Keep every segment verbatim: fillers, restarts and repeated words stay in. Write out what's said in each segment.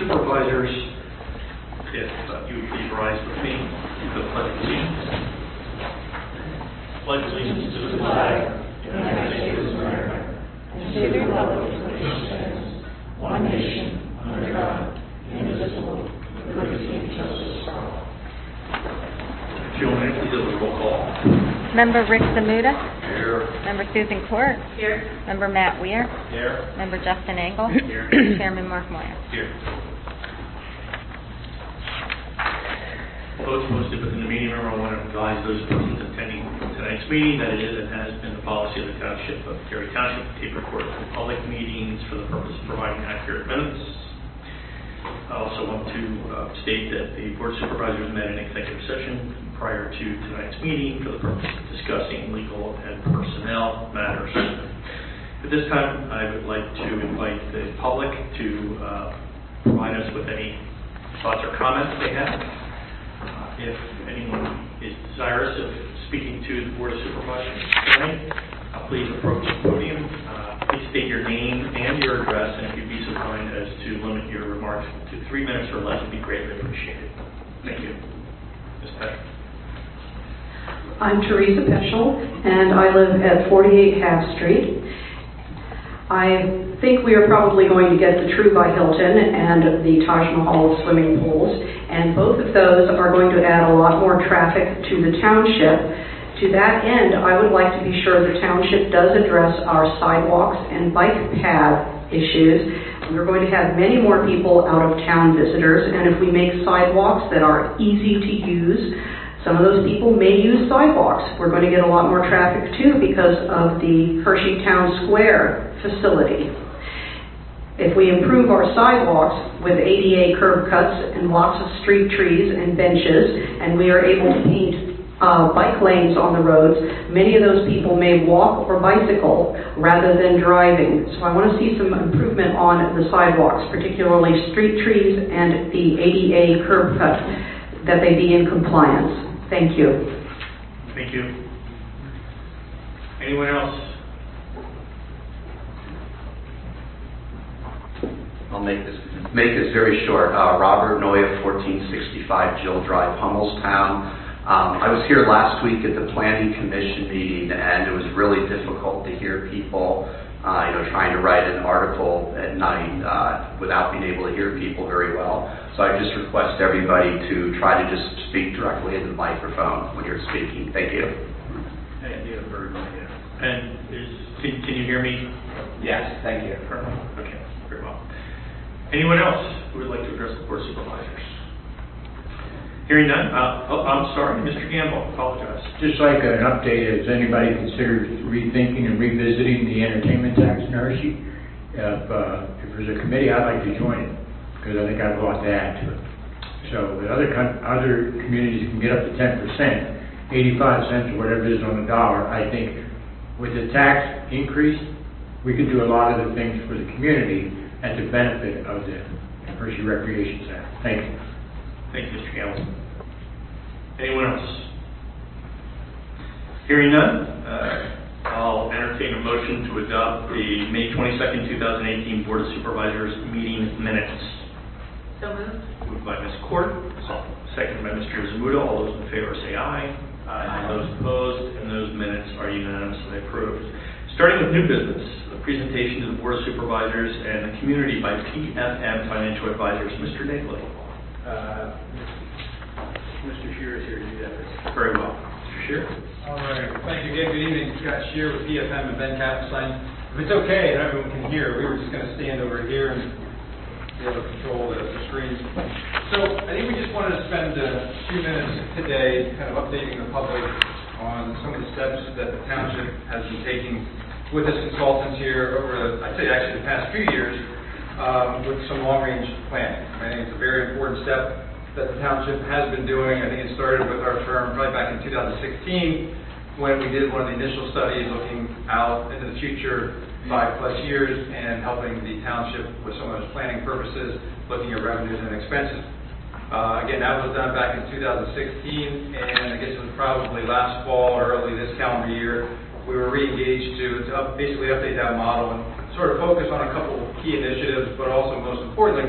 Supervisors, if uh, you would please rise with me for the Pledge of Allegiance. Pledge allegiance to the flag of the United States of America and to the republic for which it stands, one nation, under God, indivisible, with liberty and justice for all. Jill, may I please have a roll call? Member Rick Zamuda. Here. Member Susan Court. Here. Member Matt Weir. Here. Member Justin Engel. Here. Chairman Mark Moyer. Here. Votes posted within the meeting room. I want to advise those persons attending tonight's meeting that it is and has been the policy of the Township of Cary Township to tape record public meetings for the purpose of providing accurate minutes. I also want to uh, state that the Board of Supervisors met in executive session prior to tonight's meeting for the purpose of discussing legal and personnel matters. At this time, I would like to invite the public to uh, provide us with any thoughts or comments they have. Uh, if anyone is desirous of speaking to the Board of Supervisors tonight, uh, please approach the podium. Uh, please state your name and your address, and if you'd be so kind as to limit your remarks to three minutes or less, would be greatly appreciated. Thank you. Miz Peschel. I'm Teresa Peschel, and I live at forty-eight Half Street. I think we are probably going to get the True by Hilton and the Taj Mahal swimming pools, and both of those are going to add a lot more traffic to the township. To that end, I would like to be sure the township does address our sidewalks and bike path issues. We're going to have many more people out-of-town visitors, and if we make sidewalks that are easy to use, some of those people may use sidewalks. We're going to get a lot more traffic, too, because of the Hershey Town Square facility. If we improve our sidewalks with A D A curb cuts and lots of street trees and benches, and we are able to paint uh, bike lanes on the roads, many of those people may walk or bicycle rather than driving. So I want to see some improvement on the sidewalks, particularly street trees and the A D A curb cut, that they be in compliance. Thank you. Thank you. Anyone else? I'll make this make this very short. Uh, Robert Noya, fourteen sixty-five Jill Drive, Hummelstown. Um, I was here last week at the Planning Commission meeting, and it was really difficult to hear people, uh, you know, trying to write an article at night uh, without being able to hear people very well. So I just request everybody to try to just speak directly into the microphone when you're speaking. Thank you. And, yeah, very well, yeah. And is, can, can you hear me? Yes, thank you. Perfect. Okay, very well. Anyone else who would like to address the Board of Supervisors? Hearing none. Uh, oh, I'm sorry, Mister Gamble. Apologize. Just like an update, has anybody considered rethinking and revisiting the entertainment tax in Hershey? If, uh, if there's a committee, I'd like to join it, because I think I have a lot to add to it. So the other con- other communities can get up to ten percent, eighty-five cents or whatever it is on the dollar. I think with the tax increase, we could do a lot of the things for the community at the benefit of the Hershey Recreation Center. Thank you. Thank you, Mister Gamble. Anyone else? Hearing none, uh, I'll entertain a motion to adopt the May twenty-second, twenty eighteen Board of Supervisors meeting minutes. So moved. Moved by Miz Court, seconded by Mister Zamuda. All those in favor say aye. Aye. Those opposed, and those minutes are unanimously approved. Starting with new business, the presentation to the Board of Supervisors and the community by P F M Financial Advisors. Mister Nagley. Uh, Mister Shear is here to do that. Very well. Mister Shear. All right. Thank you again. Good evening. Scott Shear with P F M and Ben Kappenstein. If it's okay and everyone can hear, we were just going to stand over here and be able to control the, the screens. So I think we just wanted to spend a few minutes today kind of updating the public on some of the steps that the township has been taking with its consultants here over, the, I'd say actually the past few years, um, with some long-range planning. I think it's a very important step that the township has been doing. I think it started with our firm probably back in two thousand sixteen when we did one of the initial studies looking out into the future five plus years and helping the township with some of its planning purposes, looking at revenues and expenses. Uh, again, that was done back in two thousand sixteen, and I guess it was probably last fall or early this calendar year, we were re-engaged to, to up, basically update that model and sort of focus on a couple of key initiatives, but also most importantly,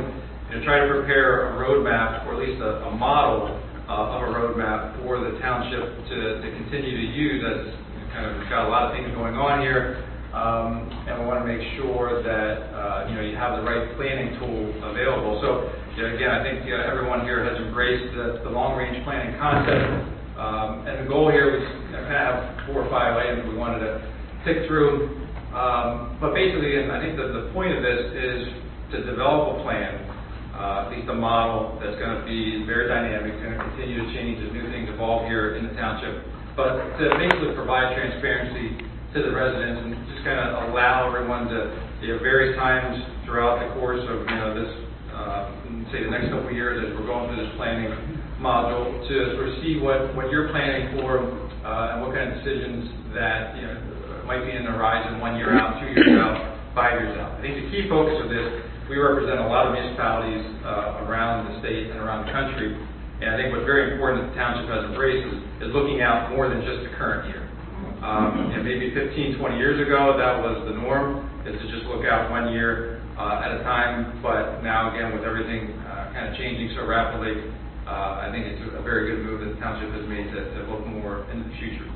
you know, try to prepare a roadmap, or at least a, a model uh, of a roadmap for the township to, to continue to use, as kind of we've got a lot of things going on here, um, and we want to make sure that uh, you know you have the right planning tool available. So you know, again, I think uh, everyone here has embraced the, the long-range planning concept, um, and the goal here was kind of have four or five items we wanted to tick through. Um, but basically, I think that the point of this is to develop a plan, uh, at least a model that's going to be very dynamic, going to continue to change as new things evolve here in the township, but to basically provide transparency to the residents and just kind of allow everyone to, you know, various times throughout the course of, you know, this, uh, say the next couple of years as we're going through this planning module, to sort of see what, what you're planning for uh, and what kind of decisions that, you know, might be in the horizon one year out, two years out, five years out. I think the key focus of this, we represent a lot of municipalities uh, around the state and around the country, and I think what's very important that the township has embraced is, is looking out more than just the current year. Um, and maybe fifteen, twenty years ago, that was the norm, is to just look out one year uh, at a time, but now again, with everything uh, kind of changing so rapidly, uh, I think it's a very good move that the township has made to, to look more into the future.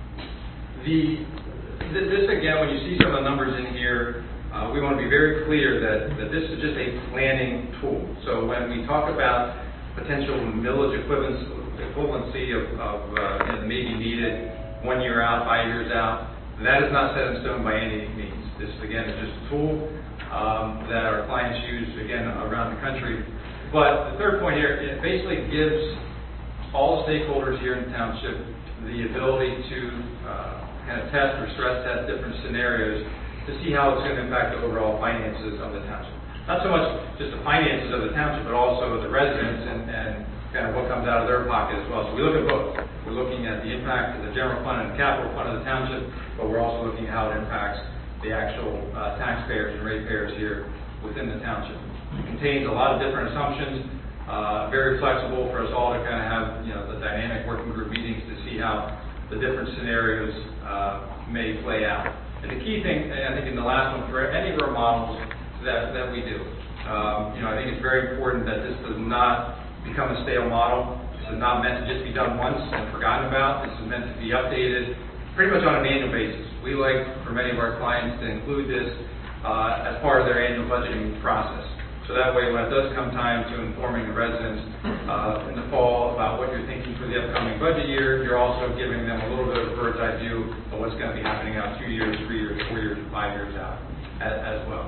The This, again, when you see some of the numbers in here, uh, we want to be very clear that, that this is just a planning tool. So when we talk about potential millage equivalence, equivalency of, of uh, you know, maybe needed one year out, five years out, that is not set in stone by any means. This, again, is just a tool um, that our clients use, again, around the country. But the third point here, it basically gives all the stakeholders here in the township the ability to uh, kind of test or stress test different scenarios to see how it's going to impact the overall finances of the township. Not so much just the finances of the township, but also the residents and, and kind of what comes out of their pocket as well. So we look at both. We're looking at the impact of the general fund and the capital fund of the township, but we're also looking at how it impacts the actual uh, taxpayers and ratepayers here within the township. It contains a lot of different assumptions, uh, very flexible for us all to kind of have, you know, the dynamic working group meetings to see how the different scenarios uh, may play out. And the key thing, and I think in the last one, for any of our models that, that we do, um, you know, I think it's very important that this does not become a stale model. This is not meant to just be done once and forgotten about. This is meant to be updated pretty much on an annual basis. We like, for many of our clients, to include this uh, as part of their annual budgeting process. So that way, when it does come time to informing the residents uh, in the fall about what you're thinking for the upcoming budget year, you're also giving them a little bit of a bird's eye view of what's going to be happening out two years, three years, four years, five years out as, as well.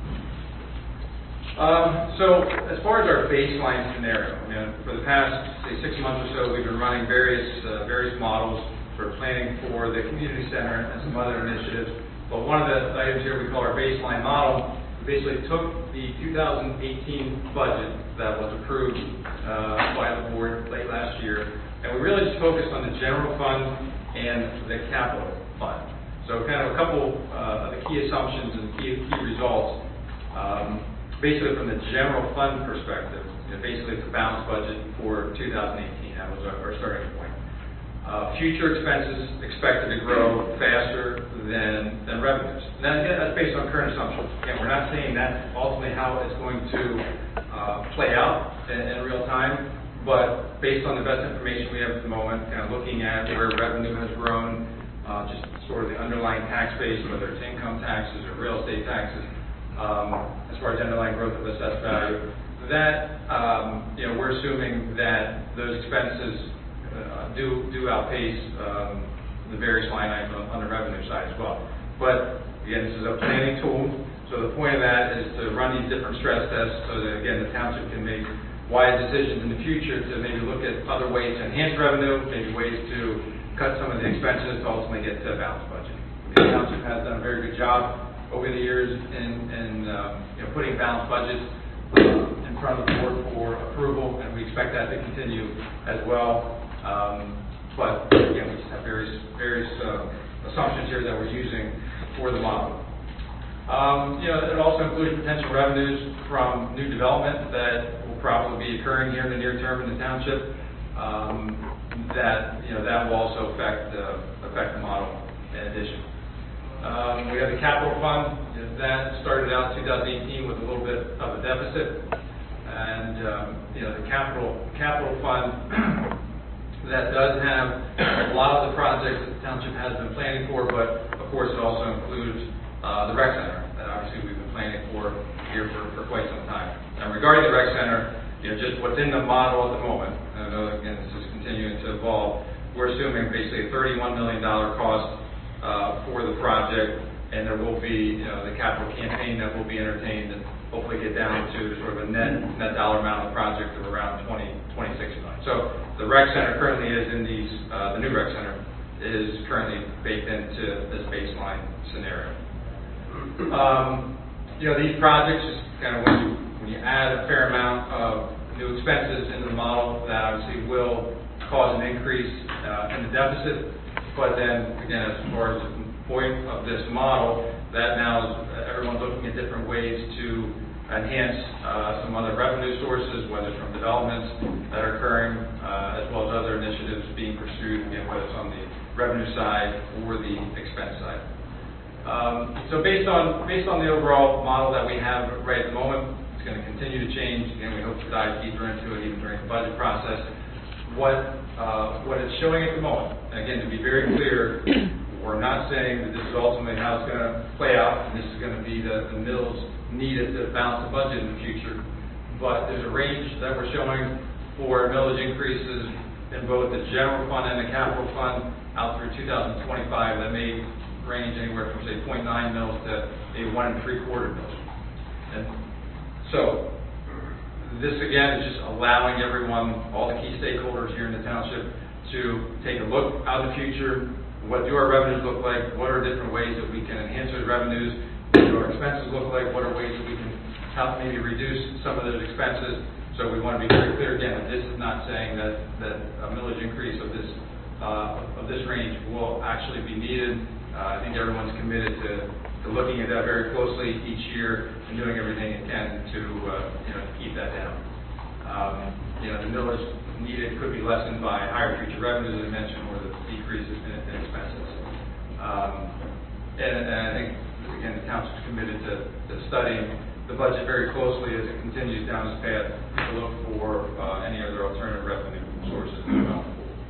Um, so as far as our baseline scenario, you know, for the past, say, six months or so, we've been running various uh, various models for planning for the community center and some other initiatives. But one of the items here we call our baseline model basically took the two thousand eighteen budget that was approved uh, by the board late last year, and we really just focused on the general fund and the capital fund. So kind of a couple uh, of the key assumptions and key, key results. Um, basically from the general fund perspective, you know, basically it's a balanced budget for two thousand eighteen. That was our, our starting point. Uh, future expenses expected to grow faster than, than revenues. Now, again, that's based on current assumptions. Again, we're not saying that's ultimately how it's going to uh, play out in, in real time, but based on the best information we have at the moment, kind of looking at where revenue has grown, uh, just sort of the underlying tax base, whether it's income taxes or real estate taxes, um, as far as underlying growth of assessed value, that, um, you know, we're assuming that those expenses Uh, do do outpace um, the various line items on, on the revenue side as well. But again, this is a planning tool, so the point of that is to run these different stress tests so that, again, the township can make wise decisions in the future to maybe look at other ways to enhance revenue, maybe ways to cut some of the expenses to ultimately get to a balanced budget. The township has done a very good job over the years in, in um, you know, putting balanced budgets uh, in front of the board for approval, and we expect that to continue as well. Um, but again, we just have various various uh, assumptions here that we're using for the model. Um, you know, it also includes potential revenues from new development that will probably be occurring here in the near term in the township. Um, that you know that will also affect uh, affect the model in addition. Um, we have the capital fund that started out two thousand eighteen with a little bit of a deficit. and, um, you know, the capital, capital fund that does have a lot of the projects that the township has been planning for, but of course it also includes uh, the rec center that obviously we've been planning for here for, for quite some time. And regarding the rec center, you know, just what's in the model at the moment, and I know again this is continuing to evolve, we're assuming basically a thirty-one million dollars cost uh, for the project, and there will be, you know, the capital campaign that will be entertained and hopefully get down to sort of a net net dollar amount of the project of around twenty, twenty-six million. So the rec center currently is in these, uh, the new rec center is currently baked into this baseline scenario. Um, you know, these projects, kind of when you, when you add a fair amount of new expenses into the model, that obviously will cause an increase uh, in the deficit. But then, again, as far as the point of this model, that now is everyone's looking at different ways to enhance uh, some other revenue sources, whether it's from developments that are occurring, uh, as well as other initiatives being pursued, again, whether it's on the revenue side or the expense side. Um, so based on based on the overall model that we have right at the moment, it's going to continue to change. Again, we hope to dive deeper into it even during the budget process. What uh, what it's showing at the moment, and again, to be very clear, we're not saying that this is ultimately how it's going to play out, and this is going to be the, the mills needed to balance the budget in the future. But there's a range that we're showing for millage increases in both the general fund and the capital fund out through two thousand twenty-five that may range anywhere from, say, zero point nine mils to maybe one and three quarter mils. And so this, again, is just allowing everyone, all the key stakeholders here in the township, to take a look out in the future. What do our revenues look like? What are different ways that we can enhance those revenues? What do our expenses look like? What are ways that we can help maybe reduce some of those expenses? So we want to be very clear again that this is not saying that, that a millage increase of this uh, of this range will actually be needed. Uh, I think everyone's committed to, to looking at that very closely each year and doing everything it can to uh, you know, keep that down. Um, you know, the millage needed could be lessened by higher future revenues, as I mentioned, or the decreases in, in expenses. Um, and, and I think, again, the township's committed to, to studying the budget very closely as it continues down this path to look for uh, any other alternative revenue sources as well.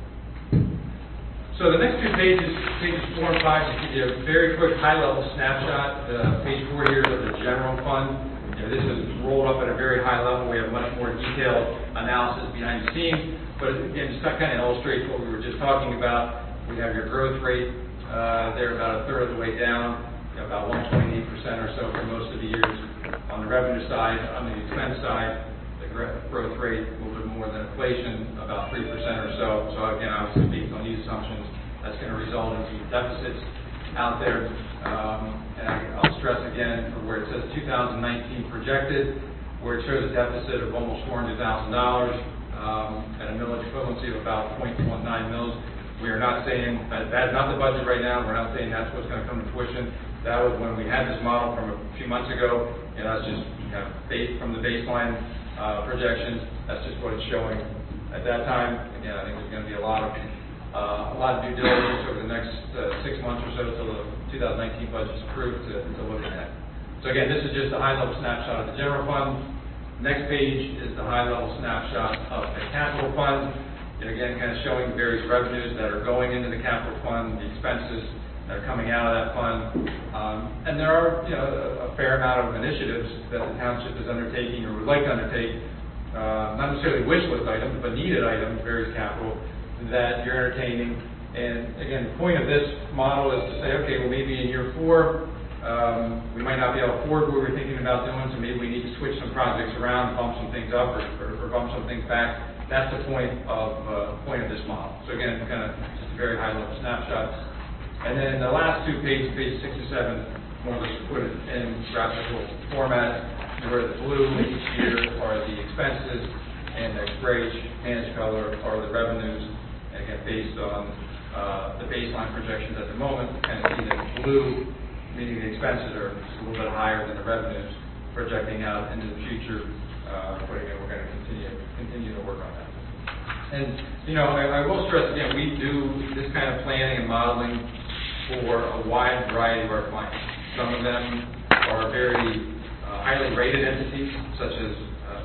So the next two pages, pages four and five, just give you a very quick high-level snapshot. Uh, page four here is of the general fund. You know, this is rolled up at a very high level. We have much more detailed analysis behind the scenes. But again, just to kind of illustrate what we were just talking about, we have your growth rate uh, there about a third of the way down, you know, about one point eight percent or so for most of the years. On the revenue side, on the expense side, the growth rate a little bit more than inflation, about three percent or so. So again, obviously based on these assumptions, that's going to result in some deficits out there. Um, and I, I'll stress again for where it says two thousand nineteen projected, where it shows a deficit of almost four hundred thousand dollars um, and a millage equivalency of about zero point one nine mils. We are not saying that that's not the budget right now. We're not saying that's what's going to come to fruition. That was when we had this model from a few months ago, and that's just kind of based from the baseline uh, projections. That's just what it's showing at that time. Again, I think there's going to be a lot of Uh, a lot of due diligence over the next uh, six months or so until the two thousand nineteen budget is approved to, to look at that. So again, this is just a high-level snapshot of the general fund. Next page is the high-level snapshot of the capital fund. And again, kind of showing the various revenues that are going into the capital fund, the expenses that are coming out of that fund. Um, and there are, you know, a, a fair amount of initiatives that the township is undertaking or would like to undertake, uh, not necessarily wish list items, but needed items, various capital that you're entertaining. And again, the point of this model is to say, okay, well, maybe in year four, um, we might not be able to afford what we're thinking about doing, so maybe we need to switch some projects around, bump some things up, or, or, or bump some things back. That's the point of uh, point of this model. So again, kind of just a very high-level snapshot. And then the last two pages, page six and seven, more or less put it in graphical format, where the blue each year are the expenses, and the grayish managed color are the revenues. Again, based on uh, the baseline projections at the moment, you kind of see that blue, meaning the expenses are just a little bit higher than the revenues, projecting out into the future. Uh, but again, we're going to continue continue to work on that. And you know, I, I will stress again, we do this kind of planning and modeling for a wide variety of our clients. Some of them are very uh, highly rated entities, such as uh,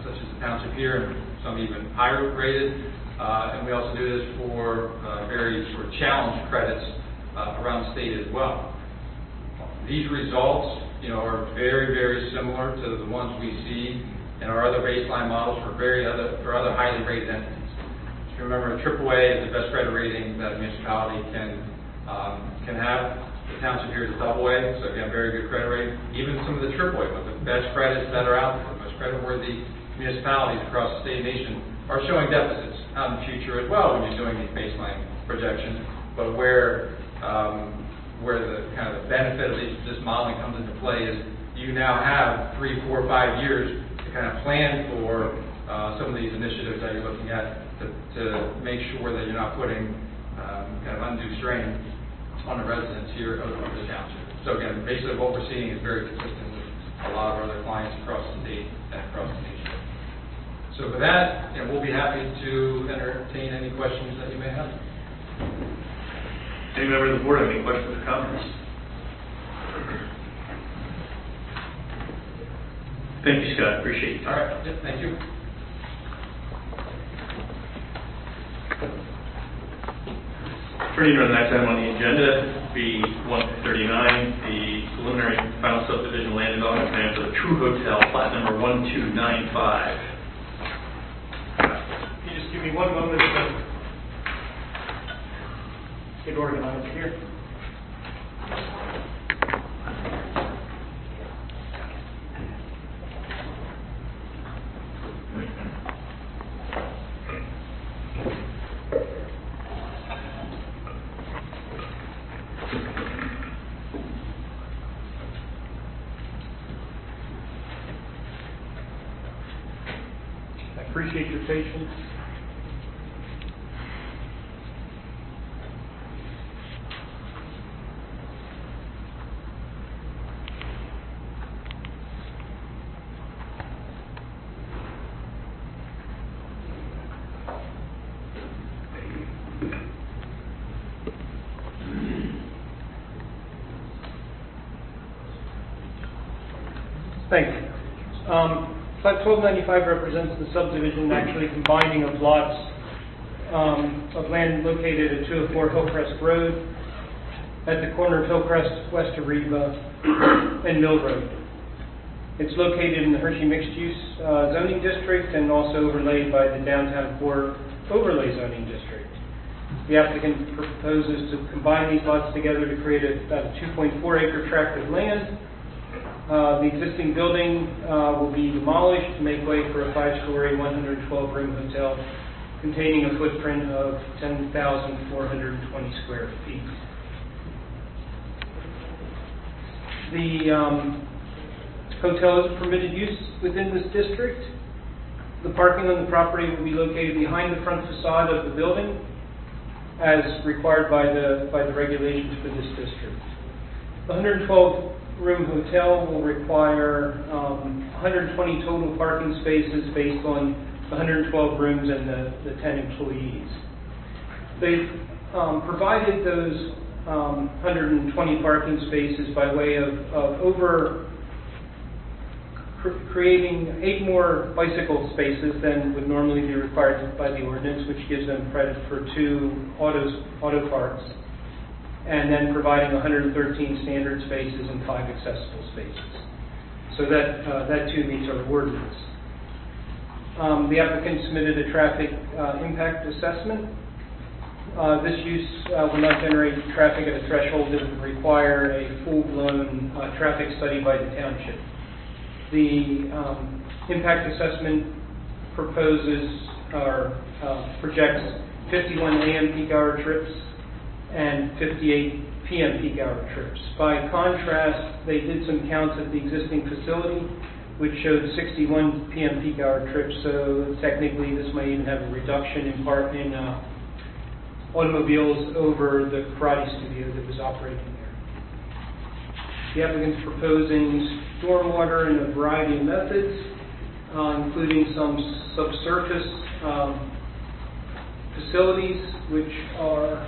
such as the township here, and some even higher rated. Uh, and we also do this for uh, very sort of challenge credits uh, around the state as well. These results, you know, are very, very similar to the ones we see in our other baseline models for very other for other highly rated entities. If you remember, triple A is the best credit rating that a municipality can um, can have. The township here is a double A, so again, very good credit rating. Even some of the triple A, but the best credits that are out there, the most creditworthy municipalities across the state and nation, are showing deficits out in the future as well when you're doing these baseline projections. But where um, where the kind of the benefit of this, this modeling comes into play is you now have three, four, five years to kind of plan for uh, some of these initiatives that you're looking at to, to make sure that you're not putting um, kind of undue strain on the residents here of the township. So again, basically what we're seeing is very consistent with a lot of our other clients across the state and across the nation. So for that, you know, we'll be happy to entertain any questions that you may have. Any member of the board have any questions or comments? Thank you, Scott. Appreciate it. All right. Yep, thank you. Turning to the next item on the agenda, B one thirty-nine, the preliminary final subdivision land development plan for the True Hotel, plat number one two nine five. Can you just give me one moment to get organized here? I appreciate your patience. Thank you. Um, Plat twelve ninety-five represents the subdivision actually combining of lots um, of land located at two oh four Hillcrest Road at the corner of Hillcrest, west of Reba, and Mill Road. It's located in the Hershey Mixed Use uh, Zoning District and also overlaid by the Downtown Core Overlay Zoning District. The applicant proposes to combine these lots together to create a, about a two point four acre tract of land. Uh, the existing building uh, will be demolished to make way for a five-story, one hundred twelve room hotel containing a footprint of ten thousand four hundred twenty square feet. The um, hotel is permitted use within this district. The parking on the property will be located behind the front facade of the building, as required by the by the regulations for this district. The one hundred twelve room hotel will require um, one hundred twenty total parking spaces based on the one hundred twelve rooms and the, the ten employees. They've um, provided those um, one hundred twenty parking spaces by way of, of over cr- creating eight more bicycle spaces than would normally be required by the ordinance, which gives them credit for two autos, auto parks, and then providing one hundred thirteen standard spaces and five accessible spaces. So that uh, that too meets our ordinance. Um, the applicant submitted a traffic uh, impact assessment. Uh, this use uh, will not generate traffic at a threshold that would require a full-blown uh, traffic study by the township. The um, impact assessment proposes or uh, projects fifty-one A M peak hour trips and fifty-eight P M peak hour trips. By contrast, they did some counts at the existing facility, which showed sixty-one P M peak hour trips, so technically this might even have a reduction in part in uh, automobiles over the karate studio that was operating there. The applicant's proposing stormwater in a variety of methods, uh, including some subsurface um, facilities, which are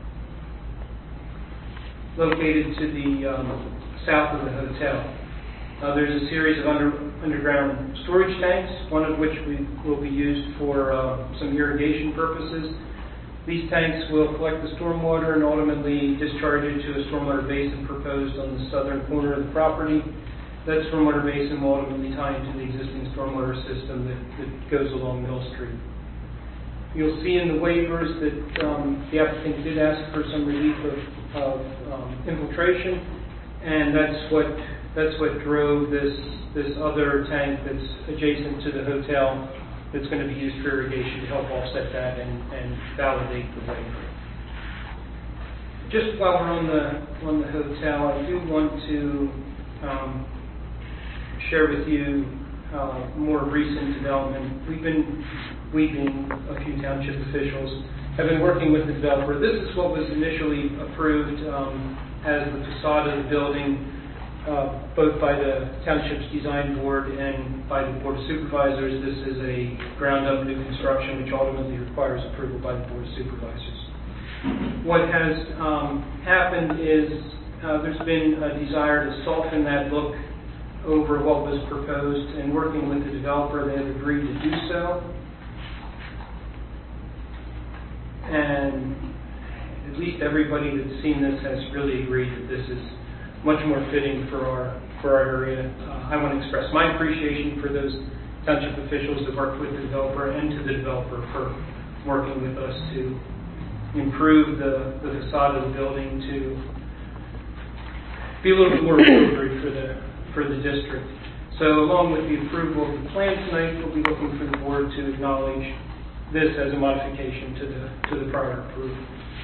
located to the um, south of the hotel. Uh, There's a series of under underground storage tanks, one of which we will be used for uh, some irrigation purposes. These tanks will collect the stormwater and ultimately discharge it to a stormwater basin proposed on the southern corner of the property. That stormwater basin will ultimately tie into the existing stormwater system that, that goes along Mill Street. You'll see in the waivers that um, the applicant did ask for some relief of, of um, infiltration, and that's what that's what drove this this other tank that's adjacent to the hotel that's going to be used for irrigation to help offset that and, and validate the waiver. Just while we're on the on the hotel, I do want to um, share with you uh, more recent development. We've been, we being a few township officials, have been working with the developer. This is what was initially approved um, as the facade of the building, uh, both by the township's design board and by the board of supervisors. This is a ground-up new construction, which ultimately requires approval by the board of supervisors. What has um, happened is uh, there's been a desire to soften that look over what was proposed, and working with the developer, they have agreed to do so. And at least everybody that's seen this has really agreed that this is much more fitting for our for our area. Uh, I want to express my appreciation for those township officials that worked with the developer and to the developer for working with us to improve the, the facade of the building to be a little bit more appropriate for the for the district. So along with the approval of the plan tonight, we'll be looking for the board to acknowledge this as a modification to the to the prior approval.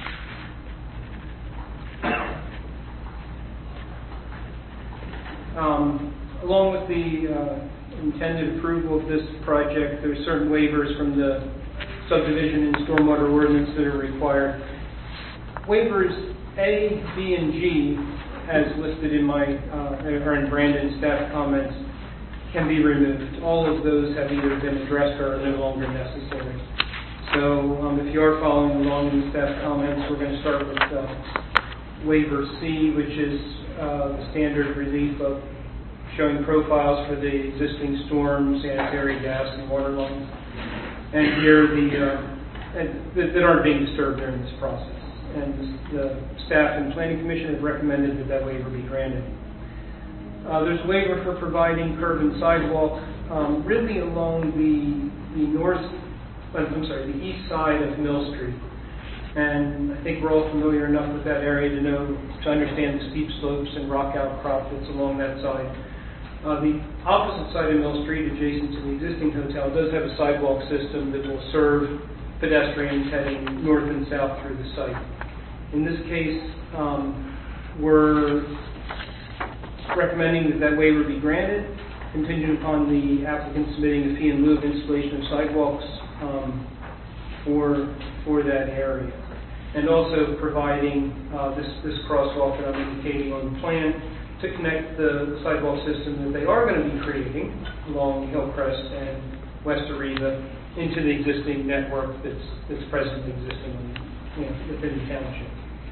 Um, along with the uh, intended approval of this project, there are certain waivers from the subdivision and stormwater ordinance that are required. Waivers A, B, and G, as listed in my, uh, or in Brandon's staff comments, can be removed. All of those have either been addressed or are no longer necessary. So um, if you are following along in the staff comments, we're going to start with uh, waiver C, which is uh, the standard relief of showing profiles for the existing storm, sanitary, gas, and water lines. And here the, uh, and, that, that aren't being disturbed during this process. And the staff and planning commission have recommended that that waiver be granted. Uh, there's a waiver for providing curb and sidewalk um, really along the the north, I'm sorry, the east side of Mill Street. And I think we're all familiar enough with that area to know, to understand the steep slopes and rock outcrop that's along that side. Uh, the opposite side of Mill Street, adjacent to the existing hotel, does have a sidewalk system that will serve pedestrians heading north and south through the site. In this case, um, we're recommending that that waiver be granted, contingent upon the applicant submitting a fee in lieu of installation of sidewalks um, for for that area, and also providing uh, this this crosswalk that I'm indicating on the plan to connect the, the sidewalk system that they are going to be creating along Hillcrest and West Ariva into the existing network that's that's presently existing in, you know, within the township.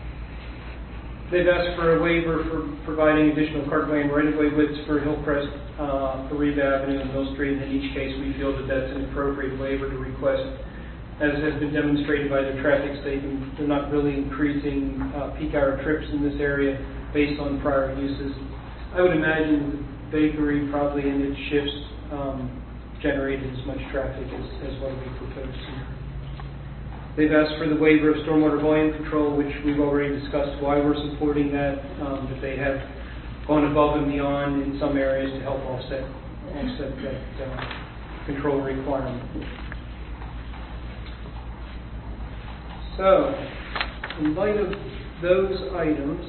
They've asked for a waiver for providing additional cartway and right-of-way widths for Hillcrest, uh, Ariva Avenue, and Mill Street. In each case, we feel that that's an appropriate waiver to request. As has been demonstrated by the traffic statement, they're not really increasing uh, peak hour trips in this area based on prior uses. I would imagine the bakery probably in its shifts um, generated as much traffic as, as what we proposed here. They've asked for the waiver of stormwater volume control, which we've already discussed why we're supporting that, um, that they have gone above and beyond in some areas to help offset, offset that uh, control requirement. So, in light of those items,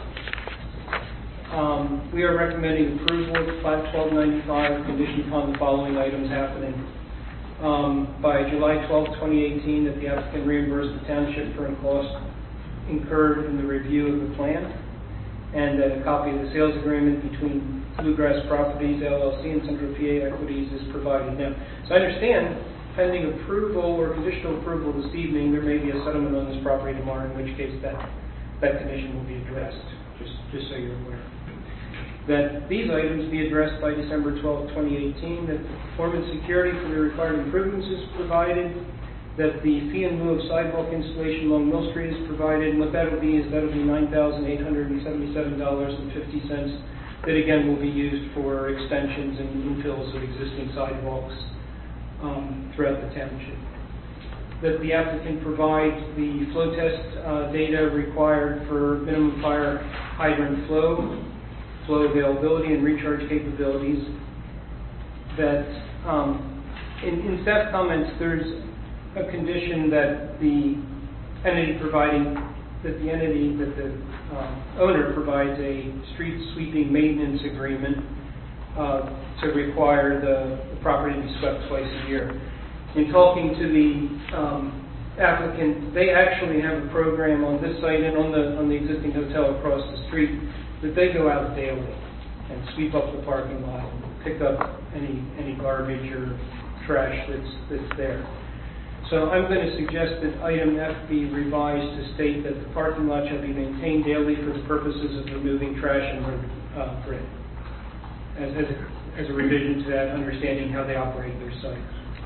um, we are recommending approval of five twelve ninety-five conditioned upon the following items happening. Um, by July twelfth, twenty eighteen, that the applicant reimburse the township for any costs incurred in the review of the plan, and that a copy of the sales agreement between Bluegrass Properties, L L C, and Central P A Equities is provided. Now, so I understand, pending approval or conditional approval this evening, there may be a settlement on this property tomorrow, in which case that, that condition will be addressed, just, just so you're aware. that these items be addressed by December twelfth, twenty eighteen, that the performance security for the required improvements is provided, that the fee in lieu of sidewalk installation along Mill Street is provided, and what that'll be is that'll be nine thousand eight hundred seventy-seven dollars and fifty cents. That again will be used for extensions and infills of existing sidewalks um, throughout the township. That the applicant provides the flow test uh, data required for minimum fire hydrant flow, flow availability, and recharge capabilities. That um, in, in staff comments, there's a condition that the entity providing, that the entity, that the um, owner provides a street sweeping maintenance agreement uh, to require the, the property to be swept twice a year. In talking to the um, applicant, they actually have a program on this site and on the on the existing hotel across the street that they go out daily and sweep up the parking lot and pick up any any garbage or trash that's that's there. So I'm going to suggest that item F be revised to state that the parking lot shall be maintained daily for the purposes of removing trash and uh, grit, as as a, as a revision to that, understanding how they operate their site.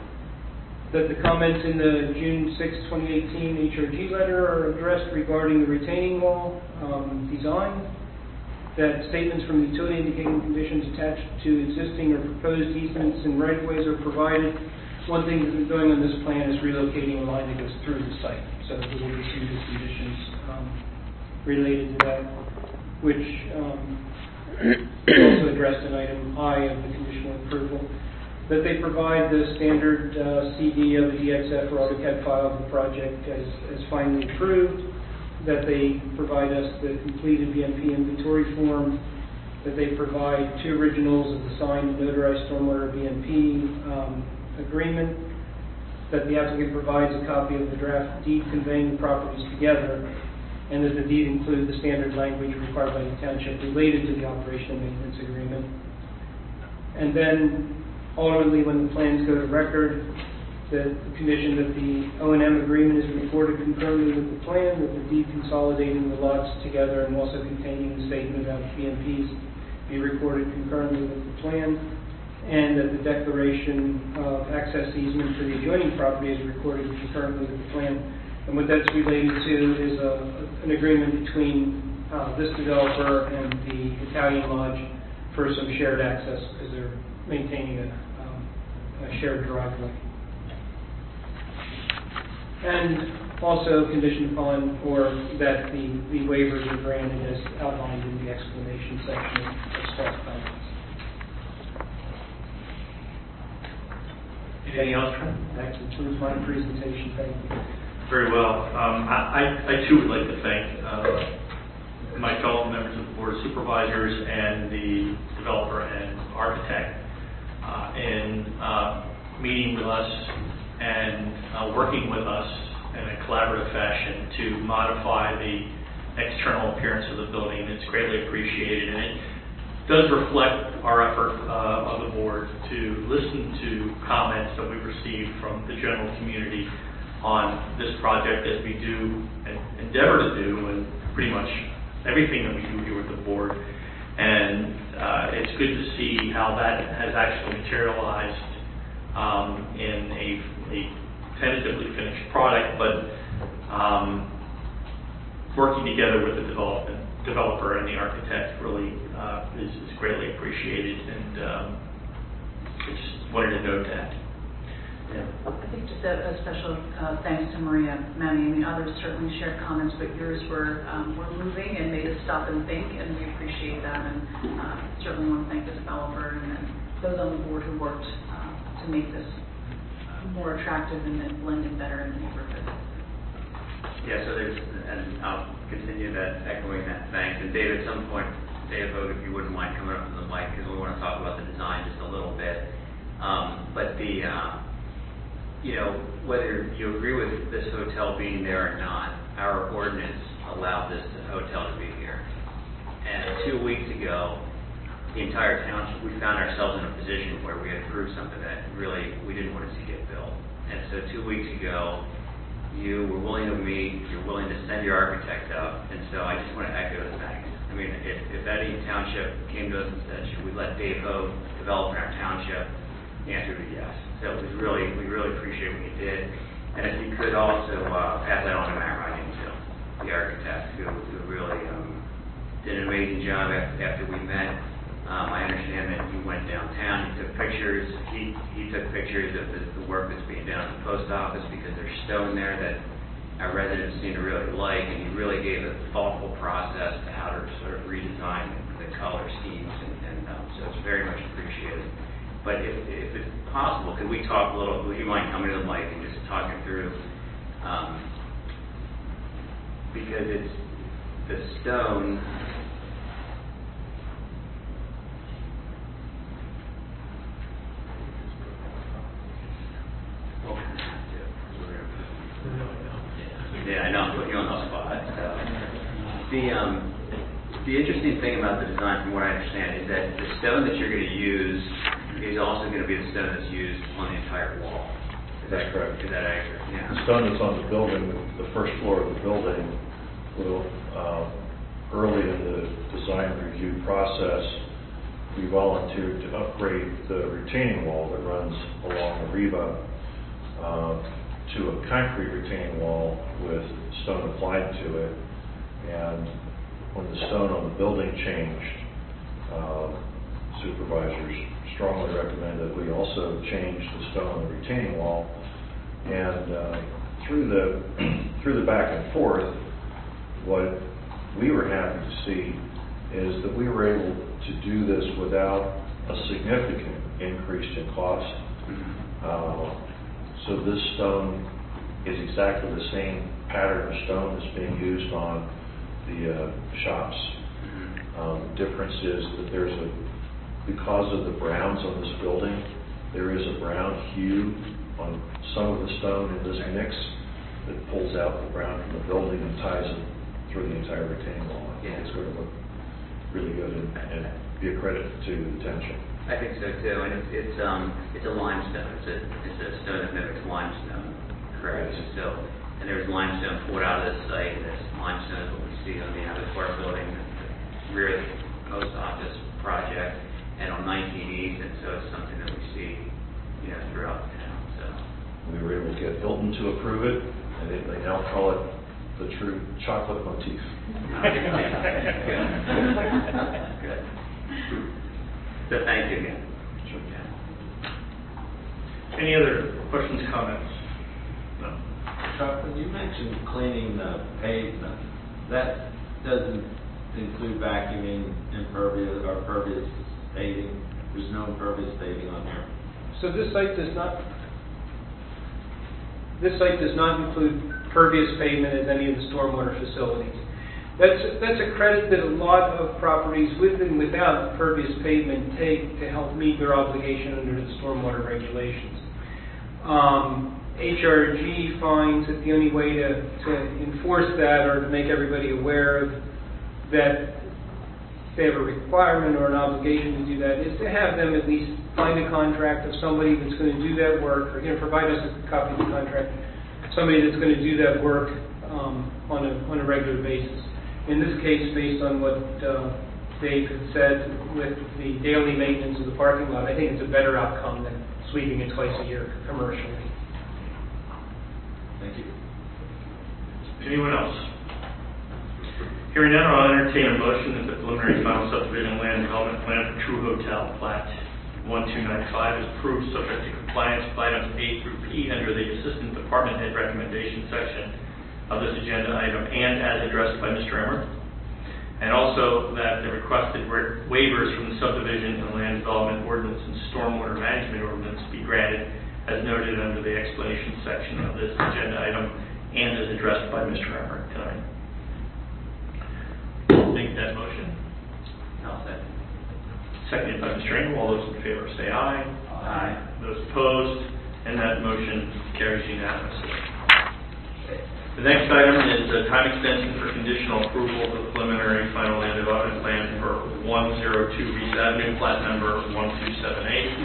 That the comments in the June sixth, twenty eighteen H R G letter are addressed regarding the retaining wall um, design. That statements from the utility indicating conditions attached to existing or proposed easements and right-of-ways are provided. One thing that we're doing on this plan is relocating a line that goes through the site. So there will be some good conditions um, related to that, which um, is also addressed in item I of the conditional approval. That they provide the standard uh, C D of the D X F or AutoCAD file of the project as, as finally approved, that they provide us the completed B M P inventory form, that they provide two originals of the signed and notarized stormwater B M P um, agreement, that the applicant provides a copy of the draft deed conveying the properties together, and that the deed includes the standard language required by the township related to the operation and maintenance agreement. And then ultimately, when the plans go to record, the condition that the O and M agreement is recorded concurrently with the plan, that the deed consolidating the lots together and also containing the statement about B M Ps be recorded concurrently with the plan, and that the declaration of access easement for the adjoining property is recorded concurrently with the plan. And what that's related to is a, an agreement between uh, this developer and the Italian Lodge for some shared access, because they're maintaining a, um, a shared driveway. And also conditioned upon or that the, the waivers are granted as outlined in the explanation section of staff comments. Anything else, Trent? That concludes my presentation. Thank you. Very well. Um, I, I, I too would like to thank uh, my fellow members of the Board of Supervisors and the developer and architect uh, in uh, meeting with us and uh, working with us in a collaborative fashion to modify the external appearance of the building. It's greatly appreciated, and it does reflect our effort uh, of the board to listen to comments that we received from the general community on this project, as we do and endeavor to do, and pretty much everything that we do here with the board. And uh, it's good to see how that has actually materialized um, in a, a tentatively finished product, but um, working together with the development developer and the architect really uh, is, is greatly appreciated, and um, I just wanted to note that. Yeah. I think just a, a special uh, thanks to Maria, Manny. I mean, others certainly shared comments, but yours were um, were moving and made us stop and think, and we appreciate that. And uh, certainly want to thank the developer and, and those on the board who worked uh, to make this more attractive and, and blending better in the neighborhood. Yeah, so there's, and I'll continue that, echoing that thanks. And Dave, at some point, Dave, if you wouldn't mind coming up to the mic, because we want to talk about the design just a little bit. Um, but the, uh, you know, whether you agree with this hotel being there or not, our ordinance allowed this hotel to be here. And two weeks ago, the entire township, we found ourselves in a position where we had approved something that really we didn't want to see get built. And so two weeks ago, you were willing to meet, you're willing to send your architect up, and so I just want to echo the thanks. I mean, if, if any township came to us and said, should we let Dave Hogue develop in our township, the answer would be yes. So it was really, we really appreciate what you did. And if you could also uh, pass that on to Matt Ryan, too, the architect, who, who really um, did an amazing job after, after we met. Um, I understand that you went downtown, you took pictures, he, he took pictures of the, the work that's being done at the post office because there's stone there that our residents seem to really like, and he really gave a thoughtful process to how to sort of redesign the color schemes, and, and um, so it's very much appreciated. But if, if it's possible, could we talk a little, would you mind coming to the mic and just talking through, um, because it's the stone. Yeah, I know, I'm putting you on the spot. So. The, um, the interesting thing about the design, from what I understand, is that the stone that you're going to use is also going to be the stone that's used on the entire wall. Is That's that correct. Is that accurate? Yeah. The stone that's on the building, the first floor of the building, will, uh, early in the design review process, we volunteered to upgrade the retaining wall that runs along the Riva uh, to a concrete retaining wall with stone applied to it. And when the stone on the building changed, uh, supervisors strongly recommend that we also change the stone on the retaining wall. And uh, through the through the back and forth, what we were happy to see is that we were able to do this without a significant increase in cost. Uh, so this stone is exactly the same pattern of stone that's being used on the uh, shops. Um, the difference is that there's a, because of the browns on this building, there is a brown hue on some of the stone in this mix that pulls out the brown from the building and ties it through the entire retaining wall. I think it's going to look really good and, and be a credit to the township. I think so too, and it's it's um it's a limestone. It's a it's a stone that mimics limestone, correct? Yes. So, and there's limestone poured out of this site, and this limestone is what we see on the Abattoir building, the rear of the post office project, and on nineteen East, and so it's something that we see, you know, throughout the town. So We were able to get Hilton to approve it, and they, they now call it the true chocolate motif. Good. Good. So thank you again. Sure. Any other questions, comments? No. Chuck, when you mentioned cleaning the pavement, that doesn't include vacuuming impervious or pervious paving? There's no impervious paving on there? So this site does not, this site does not include pervious pavement as any of the stormwater facilities. That's, that's a credit that a lot of properties with and without pervious pavement take to help meet their obligation under the stormwater regulations. Um, H R G finds that the only way to, to enforce that or to make everybody aware of that they have a requirement or an obligation to do that is to have them at least find a contract of somebody that's going to do that work, or you know, provide us a copy of the contract, somebody that's going to do that work um, on a on a regular basis. In this case, based on what uh, Dave had said with the daily maintenance of the parking lot, I think it's a better outcome than sweeping it twice a year commercially. Thank you. Anyone else? Hearing none, I'll entertain a motion that the preliminary final subdivision land development plan for True Hotel, plat one two nine five, is approved subject to compliance with items A through P under the Assistant Department Head Recommendation section of this agenda item, and as addressed by Mister Emmer, and also that the requested wa- waivers from the subdivision and land development ordinance and stormwater management ordinance be granted as noted under the explanation section of this agenda item and as addressed by Mister Emmer tonight. Make that motion. I'll second. Seconded by Mister Engel. All those in favor say aye. Aye. Those opposed, and that motion carries unanimously. The next item is a time extension for conditional approval of the preliminary final land development plan for one oh two Reese Avenue, plat number one two seven eight.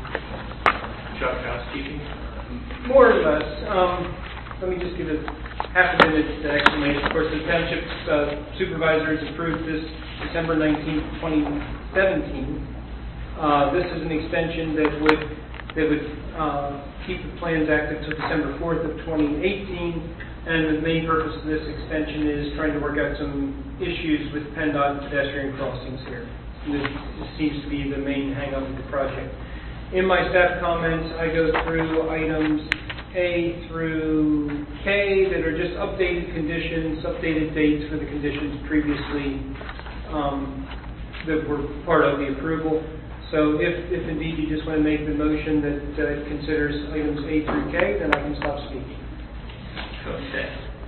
Chuck, housekeeping? More or less. Um, let me just give a half a minute explanation. Of course, the township uh, supervisors approved this December nineteenth, twenty seventeen. Uh, This is an extension that would, that would uh, keep the plans active till December fourth of twenty eighteen. And the main purpose of this extension is trying to work out some issues with PennDOT pedestrian crossings here. This, this seems to be the main hang-up of the project. In my staff comments, I go through items A through K that are just updated conditions, updated dates for the conditions previously um, that were part of the approval. So if, if indeed you just want to make the motion that uh, considers items A through K, then I can stop speaking. Okay.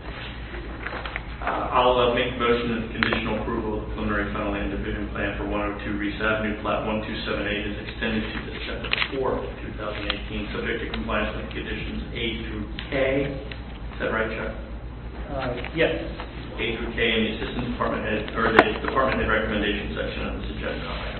Uh, I'll uh, make a motion that the conditional approval of the preliminary final land division plan for one oh two Reese Avenue, plat one two seven eight, is extended to December fourth, twenty eighteen, subject to compliance with conditions A through K. Is that right, Chuck? Uh, yes. A through K in the assistant department head, or the department head recommendation section of this agenda item.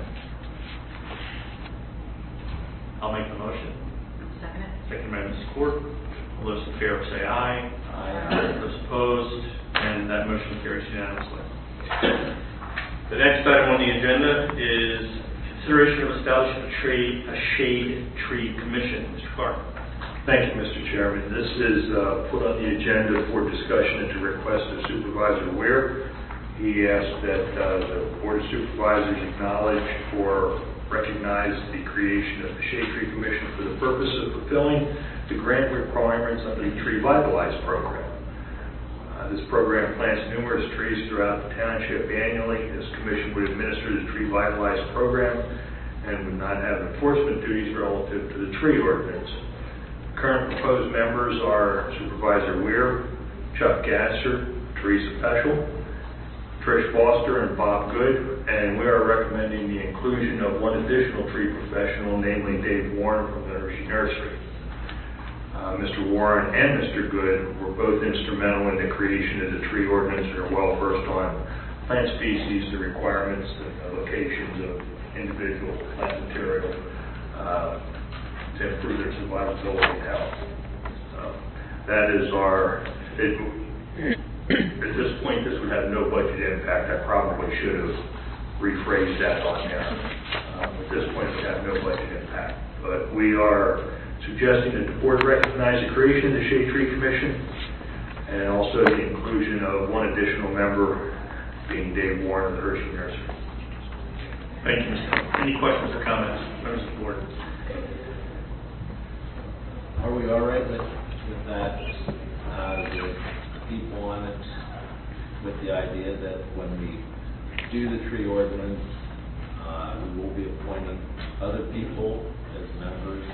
I'll make the motion. Second it. Second by Miz Court. All those in favor say aye. Aye. Those opposed, and that motion carries unanimously. The next item on the agenda is consideration of establishing a tree, a shade tree commission. Mister Clark. Thank you, Mister Chairman. This is uh, put on the agenda for discussion at the request of Supervisor Weir. He asked that uh, the Board of Supervisors acknowledge or recognize the creation of the Shade Tree Commission for the purpose of fulfilling the grant requirements under the Tree Vitalize program. Uh, this program plants numerous trees throughout the township annually. This commission would administer the Tree Vitalize program and would not have enforcement duties relative to the tree ordinance. Current proposed members are Supervisor Weir, Chuck Gasser, Teresa Peschel, Trish Foster, and Bob Good, and we are recommending the inclusion of one additional tree professional, namely Dave Warren from the Hershey Nursery. Uh, Mister Warren and Mister Good were both instrumental in the creation of the tree ordinance and are well versed on plant species, the requirements, and the locations of individual plant material uh, to improve their survivability and health. Uh, that is our, it, at this point, this would have no budget impact. I probably should have rephrased that on there. Um, at this point, it would have no budget impact. But we are suggesting that the board recognize the creation of the Shade Tree Commission and also the inclusion of one additional member, being Dave Warren of the Hershey Nursery. Thank you, Mister Any questions or comments, members of the board? Are we all right with, with that, uh, the people on it, with the idea that when we do the tree ordinance, uh, we will be appointing other people as members,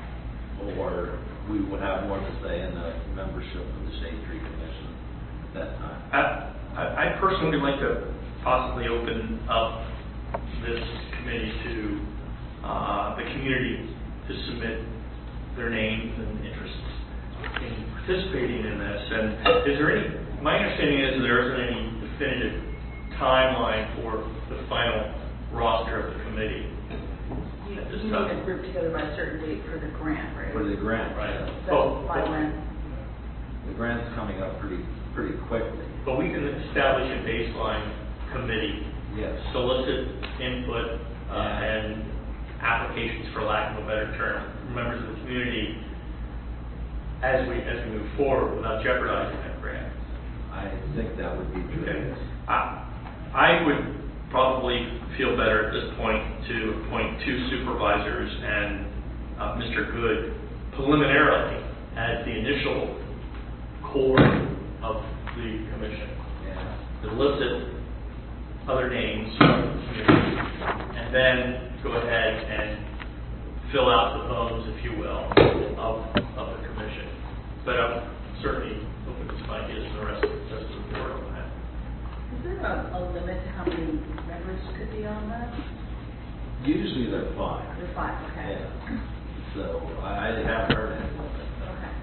or we would have more to say in the membership of the Shade Tree Commission at that time? I, I I personally would like to possibly open up this committee to uh, the community to submit their names and interests in participating in this. And is there any, my understanding is that there isn't any definitive timeline for the final roster of the committee. You you need a group together by a certain date for the grant, right? For the grant, Right. So Well, by when? the grant's coming up pretty, pretty quickly. But we can establish a baseline committee, Yes. solicit input uh, and applications, for lack of a better term, from members of the community as we as we move forward without jeopardizing that grant. I think that would be true. Okay. I, I would probably feel better at this point to appoint two supervisors and uh, Mister Good preliminarily as the initial core of the commission. Yeah. To elicit other names from the community, and then go ahead and fill out the bones, if you will, of, of the commission. But I'm certainly open to some ideas from the rest of the, rest of the board on that. Is there a, a limit to how many members could be on that? Usually they're five. There's five, okay. Yeah. So I, I haven't heard any limit, Okay.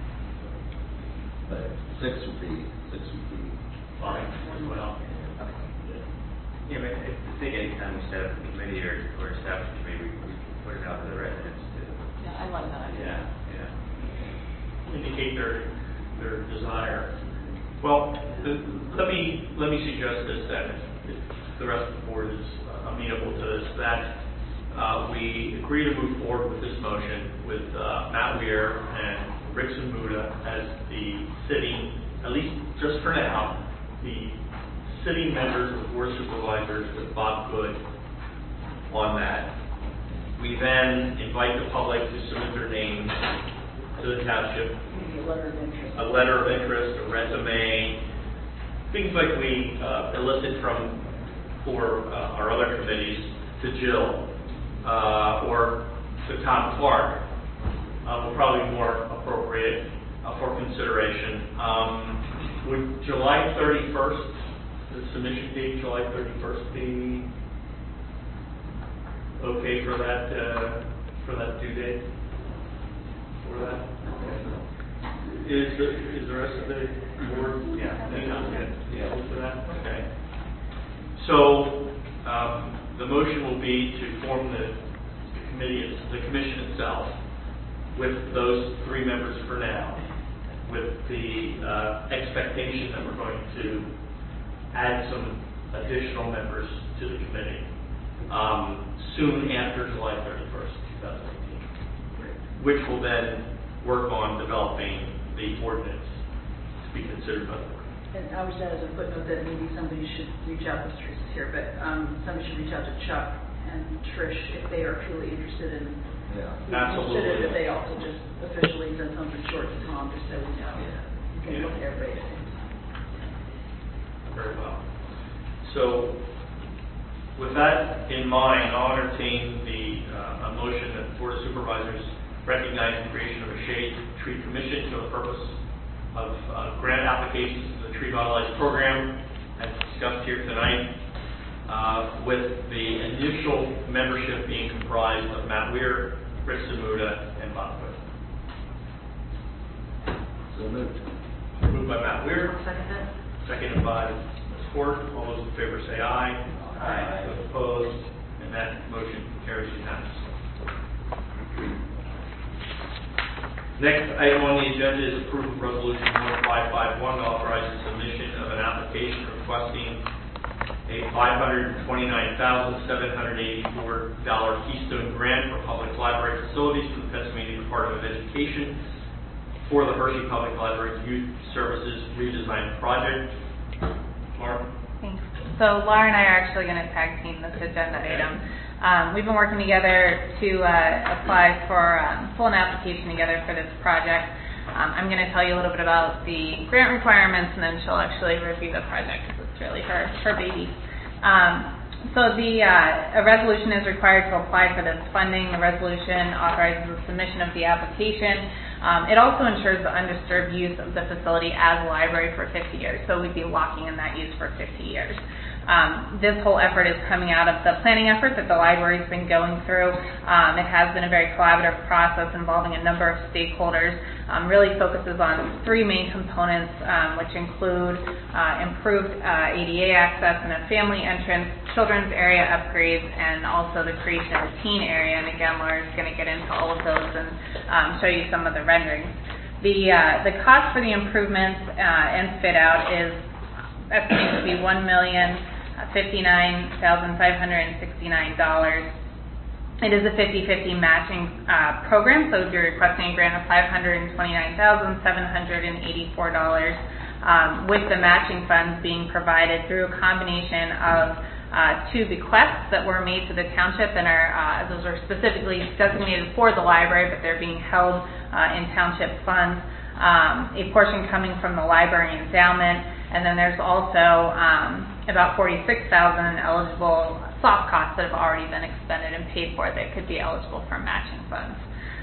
but six would be, six would be Fine, as well. Yeah, but I think anytime we set up a committee or, or establish a committee, we, we put it out to the residents to, Yeah, I like that idea. yeah, yeah. Indicate their, their desire Well, the- let me, let me suggest this, that if the rest of the board is amenable to this, that uh, we agree to move forward with this motion with uh, Matt Weir and Rick Zamuda as the sitting, at least just for now, the sitting members of the Board of Supervisors with Bob Good on that. We then invite the public to submit their names to the township. Maybe a letter of interest. A letter of interest, a resume, things like we uh, elicit from, for uh, our other committees, to Jill uh, or to Tom Clark, uh, will probably be more appropriate uh, for consideration. Um, would July thirty-first, the submission date, July thirty-first, be okay for that uh, for that due date? For that? Is the, is the rest of the board? Yeah, that sounds good. Yeah, for that? Okay. So, um, the motion will be to form the the committee, the commission itself, with those three members for now, with the uh, expectation that we're going to add some additional members to the committee um, soon after July thirty-first, twenty eighteen, which will then work on developing the ordinance to be considered by the board. And I would add as a footnote that maybe somebody should reach out, Mister Reese is here, but um, somebody should reach out to Chuck and Trish if they are truly interested in. Yeah. Absolutely. Consider that they also just officially send something short to Tom, just so we know. You can look at everybody at the same time. Very well. So, with that in mind, I'll entertain the uh, a motion that the Board of Supervisors recognize the creation of a shade tree commission for the purpose of uh, grant applications to the Tree Vitalize program, as discussed here tonight, uh, with the initial membership being comprised of Matt Weir, Rick Zamuda, and Bob Wood. So moved. Moved by Matt Weir, Second that? seconded by Miz Ford. All those in favor say aye. Aye. Those opposed, and that motion carries unanimously. Next item on the agenda is approval of resolution one five five one to authorize the submission of an application requesting a five hundred twenty-nine thousand seven hundred eighty-four dollars Keystone grant for public library facilities from the Pennsylvania Department of Education for the Hershey Public Library Youth Services redesign project. Laura? Thanks. So Laura and I are actually going to tag team this agenda item. Um, we've been working together to uh, apply for, um, pull an application together for this project. Um, I'm going to tell you a little bit about the grant requirements, and then she'll actually review the project because it's really her, her baby. Um, so the uh, a resolution is required to apply for this funding. The resolution authorizes the submission of the application. Um, it also ensures the undisturbed use of the facility as a library for fifty years. So we'd be locking in that use for fifty years. Um, this whole effort is coming out of the planning effort that the library's been going through. Um, it has been a very collaborative process involving a number of stakeholders. Um, really focuses on three main components, um, which include uh, improved uh, A D A access and a family entrance, children's area upgrades, and also the creation of a teen area. And again, Laura's going to get into all of those and um, show you some of the renderings. The uh, the cost for the improvements uh, and fit out is estimated to be one million fifty-nine thousand five hundred sixty-nine dollars. It is a fifty-fifty matching uh, program, so if you're requesting a grant of five hundred twenty-nine thousand seven hundred eighty-four dollars, um, with the matching funds being provided through a combination of uh, two bequests that were made to the township, and are uh, those are specifically designated for the library, but they're being held uh, in township funds. Um, a portion coming from the library endowment, and then there's also um, about forty-six thousand dollars in eligible soft costs that have already been expended and paid for that could be eligible for matching funds.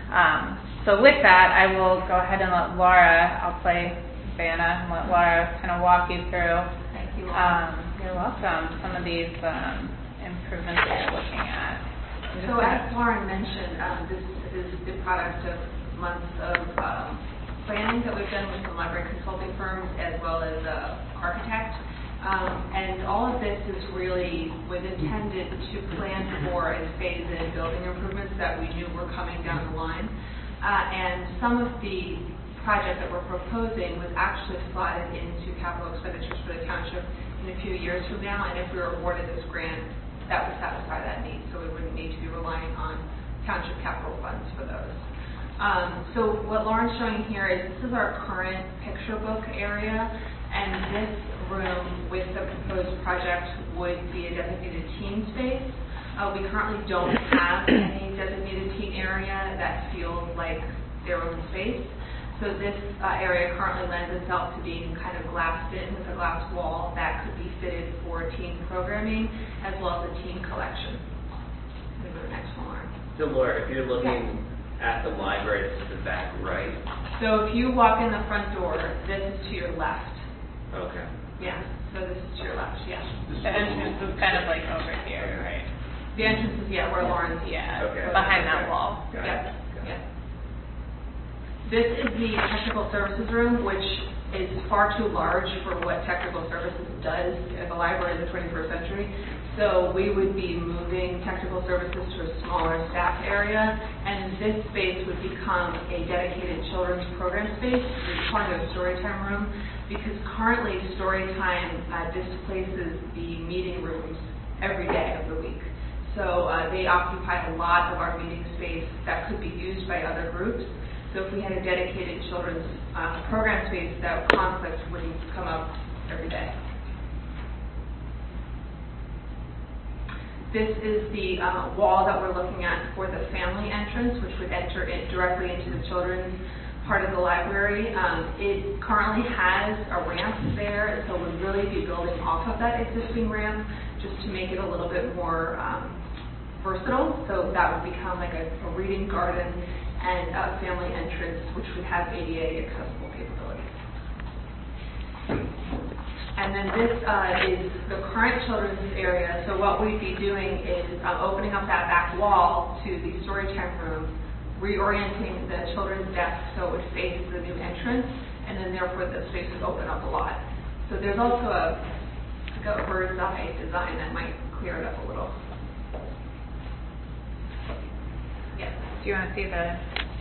Um, so with that, I will go ahead and let Laura, I'll play Vanna, and let Laura kind of walk you through. Thank you. Um, you're welcome. Some of these um, improvements that you're looking at. So as Lauren mentioned, um, this is the product of months of um, planning that we've done with some library consulting firms as well as an architect. Um, and all of this is really was intended to plan for and phase in building improvements that we knew were coming down the line. Uh, and some of the project that we're proposing was actually slotted into capital expenditures for the township in a few years from now, and if we were awarded this grant, that would satisfy that need, so we wouldn't need to be relying on township capital funds for those. Um, so what Lauren's showing here is this is our current picture book area, and this room with the proposed project would be a designated teen space. Uh, we currently don't have any designated teen area that feels like their own space. So this uh, area currently lends itself to being kind of glassed in with a glass wall that could be fitted for teen programming as well as a teen collection. Let me go to the next one, Lauren. So Laura, if you're looking at the library, this is the back right. So if you walk in the front door, this is to your left. Okay. Yeah, so this is to your left, yeah. The entrance is kind of like over here, right? The entrance is, yeah, where Lauren's, Yeah, Okay. behind that wall. Got Yep, it. Got it. yep. This is the technical services room, which is far too large for what technical services does at the library in the twenty-first century. So we would be moving technical services to a smaller staff area, and this space would become a dedicated children's program space. We're calling it a storytime room, because currently storytime uh, displaces the meeting rooms every day of the week. So uh, they occupy a lot of our meeting space that could be used by other groups. So if we had a dedicated children's uh, program space, that conflict wouldn't come up every day. This is the uh, wall that we're looking at for the family entrance, which would enter in directly into the children's part of the library. Um, it currently has a ramp there, so we'll really be building off of that existing ramp just to make it a little bit more um, versatile. So that would become like a, a reading garden and a family entrance, which would have A D A accessible capabilities. And then this uh, is the current children's area. So what we'd be doing is uh, opening up that back wall to the storytime room, reorienting the children's desk so it would face the new entrance, and then therefore the space would open up a lot. So there's also a, like a bird's eye design that might clear it up a little. Yeah. Do you want to see the?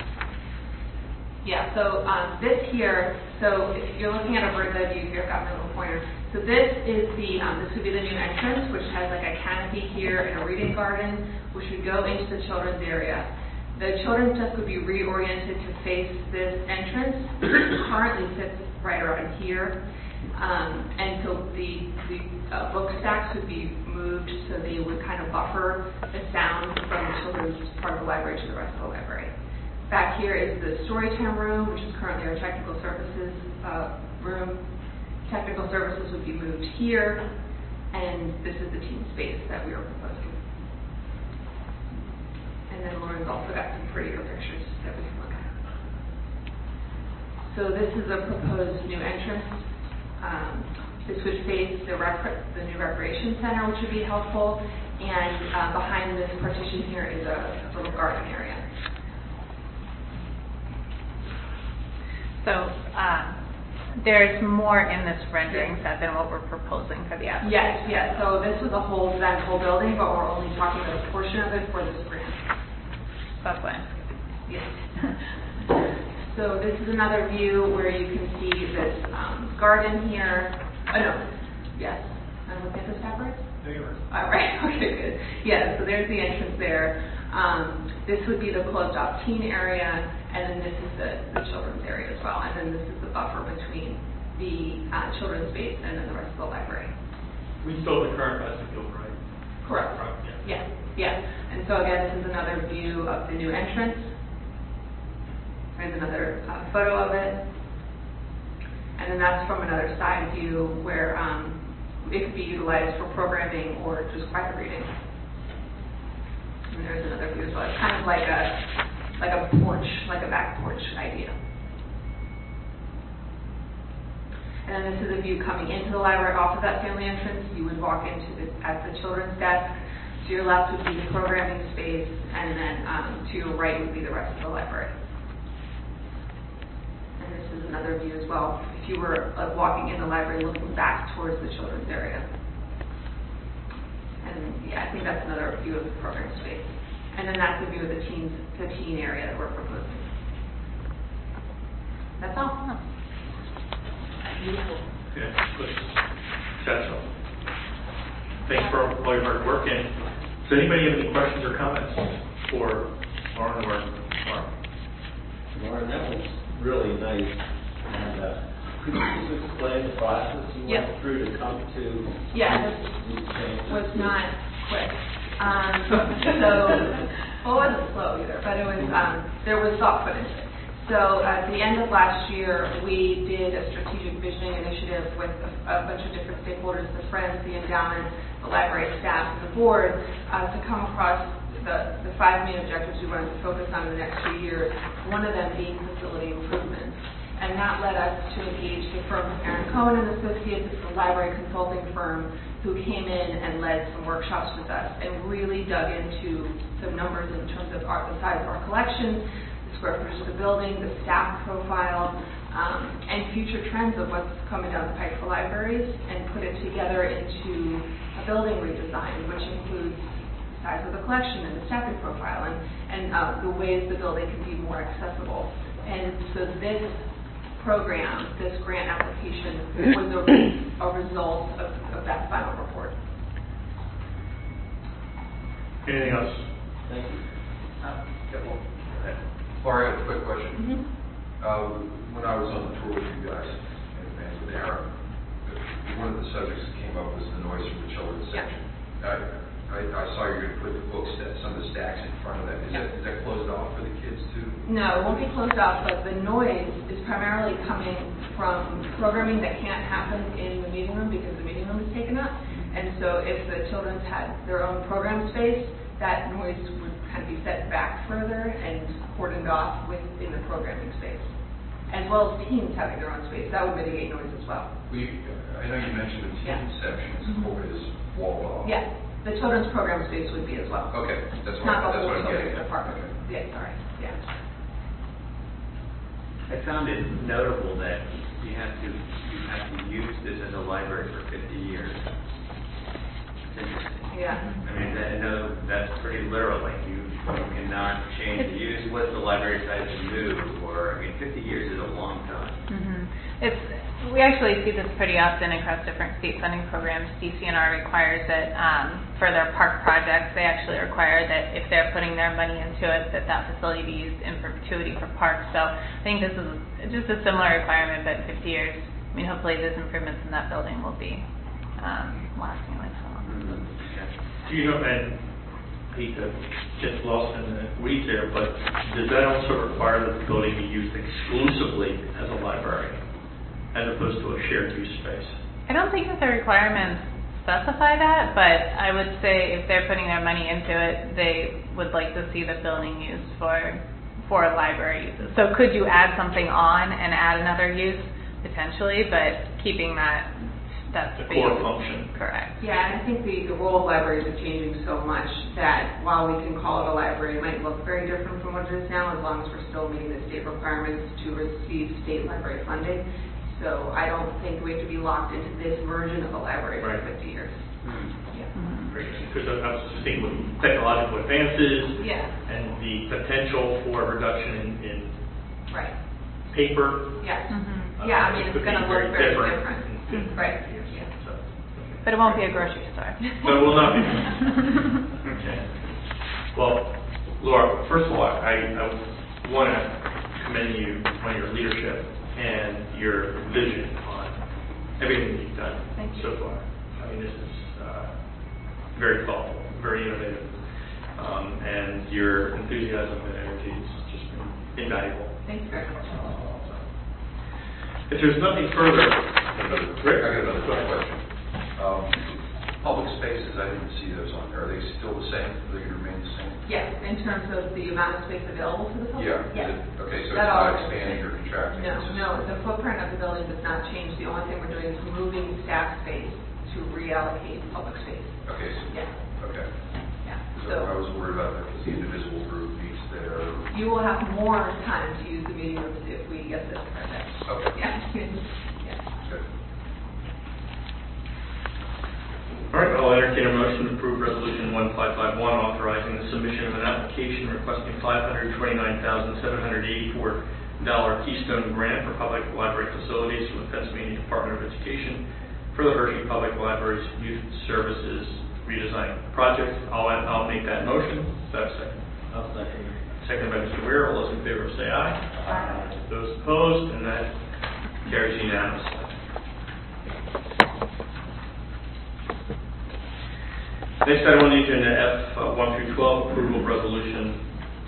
Yeah, so um, this here, so if you're looking at a bird's eye view here, I've got my little pointer. So this is the, um, this would be the new entrance, which has like a canopy here and a reading garden, which would go into the children's area. The children's desk would be reoriented to face this entrance, which currently sits right around here. Um, and so the, the uh, book stacks would be moved so they would kind of buffer the sound from the children's part of the library to the rest of the library. Back here is the storytime room, which is currently our technical services uh, room. Technical services would be moved here, and this is the teen space that we are proposing. And then Lauren's also got some prettier pictures that we can look at. So this is a proposed new entrance. Um, this would face the, rec the new recreation center, which would be helpful, and uh, behind this partition here is a, a little garden area. So um, there's more in this rendering set than what we're proposing for the application. Yes, yes. So this was the whole that whole building, but we're only talking about a portion of it for this grant. That's fine. Yes. So this is another view where you can see this um, garden here. Oh no, yes. I'm looking at this backwards. There you are. All right. Okay, good. Yeah. So there's the entrance there. Um, this would be the closed-off teen area, and then this is the, the children's area as well. And then this is the buffer between the uh, children's space and then the rest of the library. We still have the current vestibule, right? Correct. Right, Yeah. Yeah. And so again, this is another view of the new entrance. There's another uh, photo of it. And then that's from another side view where um, it could be utilized for programming or just quiet reading. And there's another view as well. It's kind of like a like a porch, like a back porch idea. And then this is a view coming into the library off of that family entrance. You would walk into the, at the children's desk. To your left would be the programming space, and then um, to your right would be the rest of the library. And this is another view as well. If you were uh, walking in the library looking back towards the children's area. And yeah, I think that's another view of the program space. And then that's the view of the teens, the teen area that we're proposing. That's all. Beautiful. Yeah, good. Exceptional. Thanks for all your hard work. And does anybody have any questions or comments for Lauren or Mark? Lauren, that was really nice. And uh, could you just explain the process you Yep. went through to come to Yeah, this these changes? was not quick. Um, so, well, it wasn't slow either, but it was, um, there was thought put into it. So at the end of last year, we did a strategic visioning initiative with a, a bunch of different stakeholders, the Friends, the endowment, the library staff, and the board, uh, to come across the, the five main objectives we wanted to focus on in the next few years, one of them being facility improvements. And that led us to engage the firm of Aaron Cohen and Associates, it's a library consulting firm, who came in and led some workshops with us and really dug into some numbers in terms of our, the size of our collection, the square footage of the building, the staff profile, um, and future trends of what's coming down the pike for libraries, and put it together into a building redesign, which includes the size of the collection and the staffing profile, and, and uh, the ways the building can be more accessible. And so this program, this grant application, was a, a result of, of that final report. Anything else? Thank you. Uh, yeah, well, go ahead. Laura, I have a quick question. Mm-hmm. Uh, when I was on the tour with you guys and, and with Aaron, one of the subjects that came up was the noise from the children's Yeah. section. I, I, I saw you're going to put the books, that some of the stacks in front of them. Is, Yeah. that, is that closed off for the kids too? No, it won't be closed off, but the noise is primarily coming from programming that can't happen in the meeting room because the meeting room is taken up. And so if the children's had their own program space, that noise would kind of be set back further and cordoned off within the programming space, as well as teams having their own space. That would mitigate noise as well. We, I know you mentioned the teen Yeah. section is, Mhm. is walled off. Yeah, the children's program space would be as well. Okay, that's what, Not the that's whole what I'm children's getting at. department. Yeah, sorry, yeah. I found it notable that you have to, you have to use this as a library for fifty years. It's interesting. Yeah. I mean, I know that's pretty literal, like you, you cannot change the use, what's the library size to move, or, I mean, fifty years is a long time. Mm-hmm. It's, we actually see this pretty often across different state funding programs. D C N R requires that um, for their park projects, they actually require that if they're putting their money into it, that that facility be used in perpetuity for parks. So I think this is just a similar requirement, but fifty years. I mean, hopefully those improvements in that building will be um, lasting like so long. Do you know, and I hate to get lost in the weeds there, but does that also require that the building be used exclusively as a library, as opposed to a shared use space? I don't think that the requirements specify that, but I would say if they're putting their money into it, they would like to see the building used for for library uses. So could you add something on and add another use? Potentially, but keeping that that The space. core function. Correct. Yeah, and I think the, the role of libraries is changing so much that while we can call it a library, it might look very different from what it is now, as long as we're still meeting the state requirements to receive state library funding. So I don't think we have to be locked into this version of a library for Right. fifty years. Yeah. Because I was just thinking with technological advances Yeah. and the potential for reduction in, in Right. paper. Yes. Mm-hmm. uh, Yeah, I mean, it it's could going to be look very different. in fifty Right. years. Yeah. So, But it won't be a grocery store. No, it will not be. Okay. Well, Laura, first of all, I, I want to commend you on your leadership and your vision on everything that you've done Thank you. so far. I mean, this is uh, very thoughtful, very innovative, um, and your enthusiasm and energy has just been invaluable. Thank you very much. If there's nothing further, Another, Rick? I got another Go ahead. question. Um, public spaces, I didn't see those on there. Are they still the same? Are they going to remain the same? Yes, in terms of the amount of space available to the public? Yeah. Yes. Is it- Okay, so it's That all not is the expanding same. or contracting? No, it's just- no, the footprint of the building does not change. The only thing we're doing is moving staff space to reallocate public space. Okay, so, Yes, okay. yeah. So I So was worried about that because the indivisible group meets there. you will have more time to use the meeting rooms if we get this project. Okay. Yeah. Yeah. Good. All right, I'll entertain a motion to approve Resolution one five five one, authorizing the submission of an application requesting five hundred twenty-nine thousand seven hundred eighty-four dollars Keystone Grant for public library facilities from the Pennsylvania Department of Education for the Hershey Public Library's Youth Services Redesign Project. I'll, I'll make that motion. Is that a second? I'll second. Second by Mister Weir. All those in favor say aye. Aye. Those opposed, and that carries unanimously. Next item on the agenda, F uh, one through twelve, approval of resolution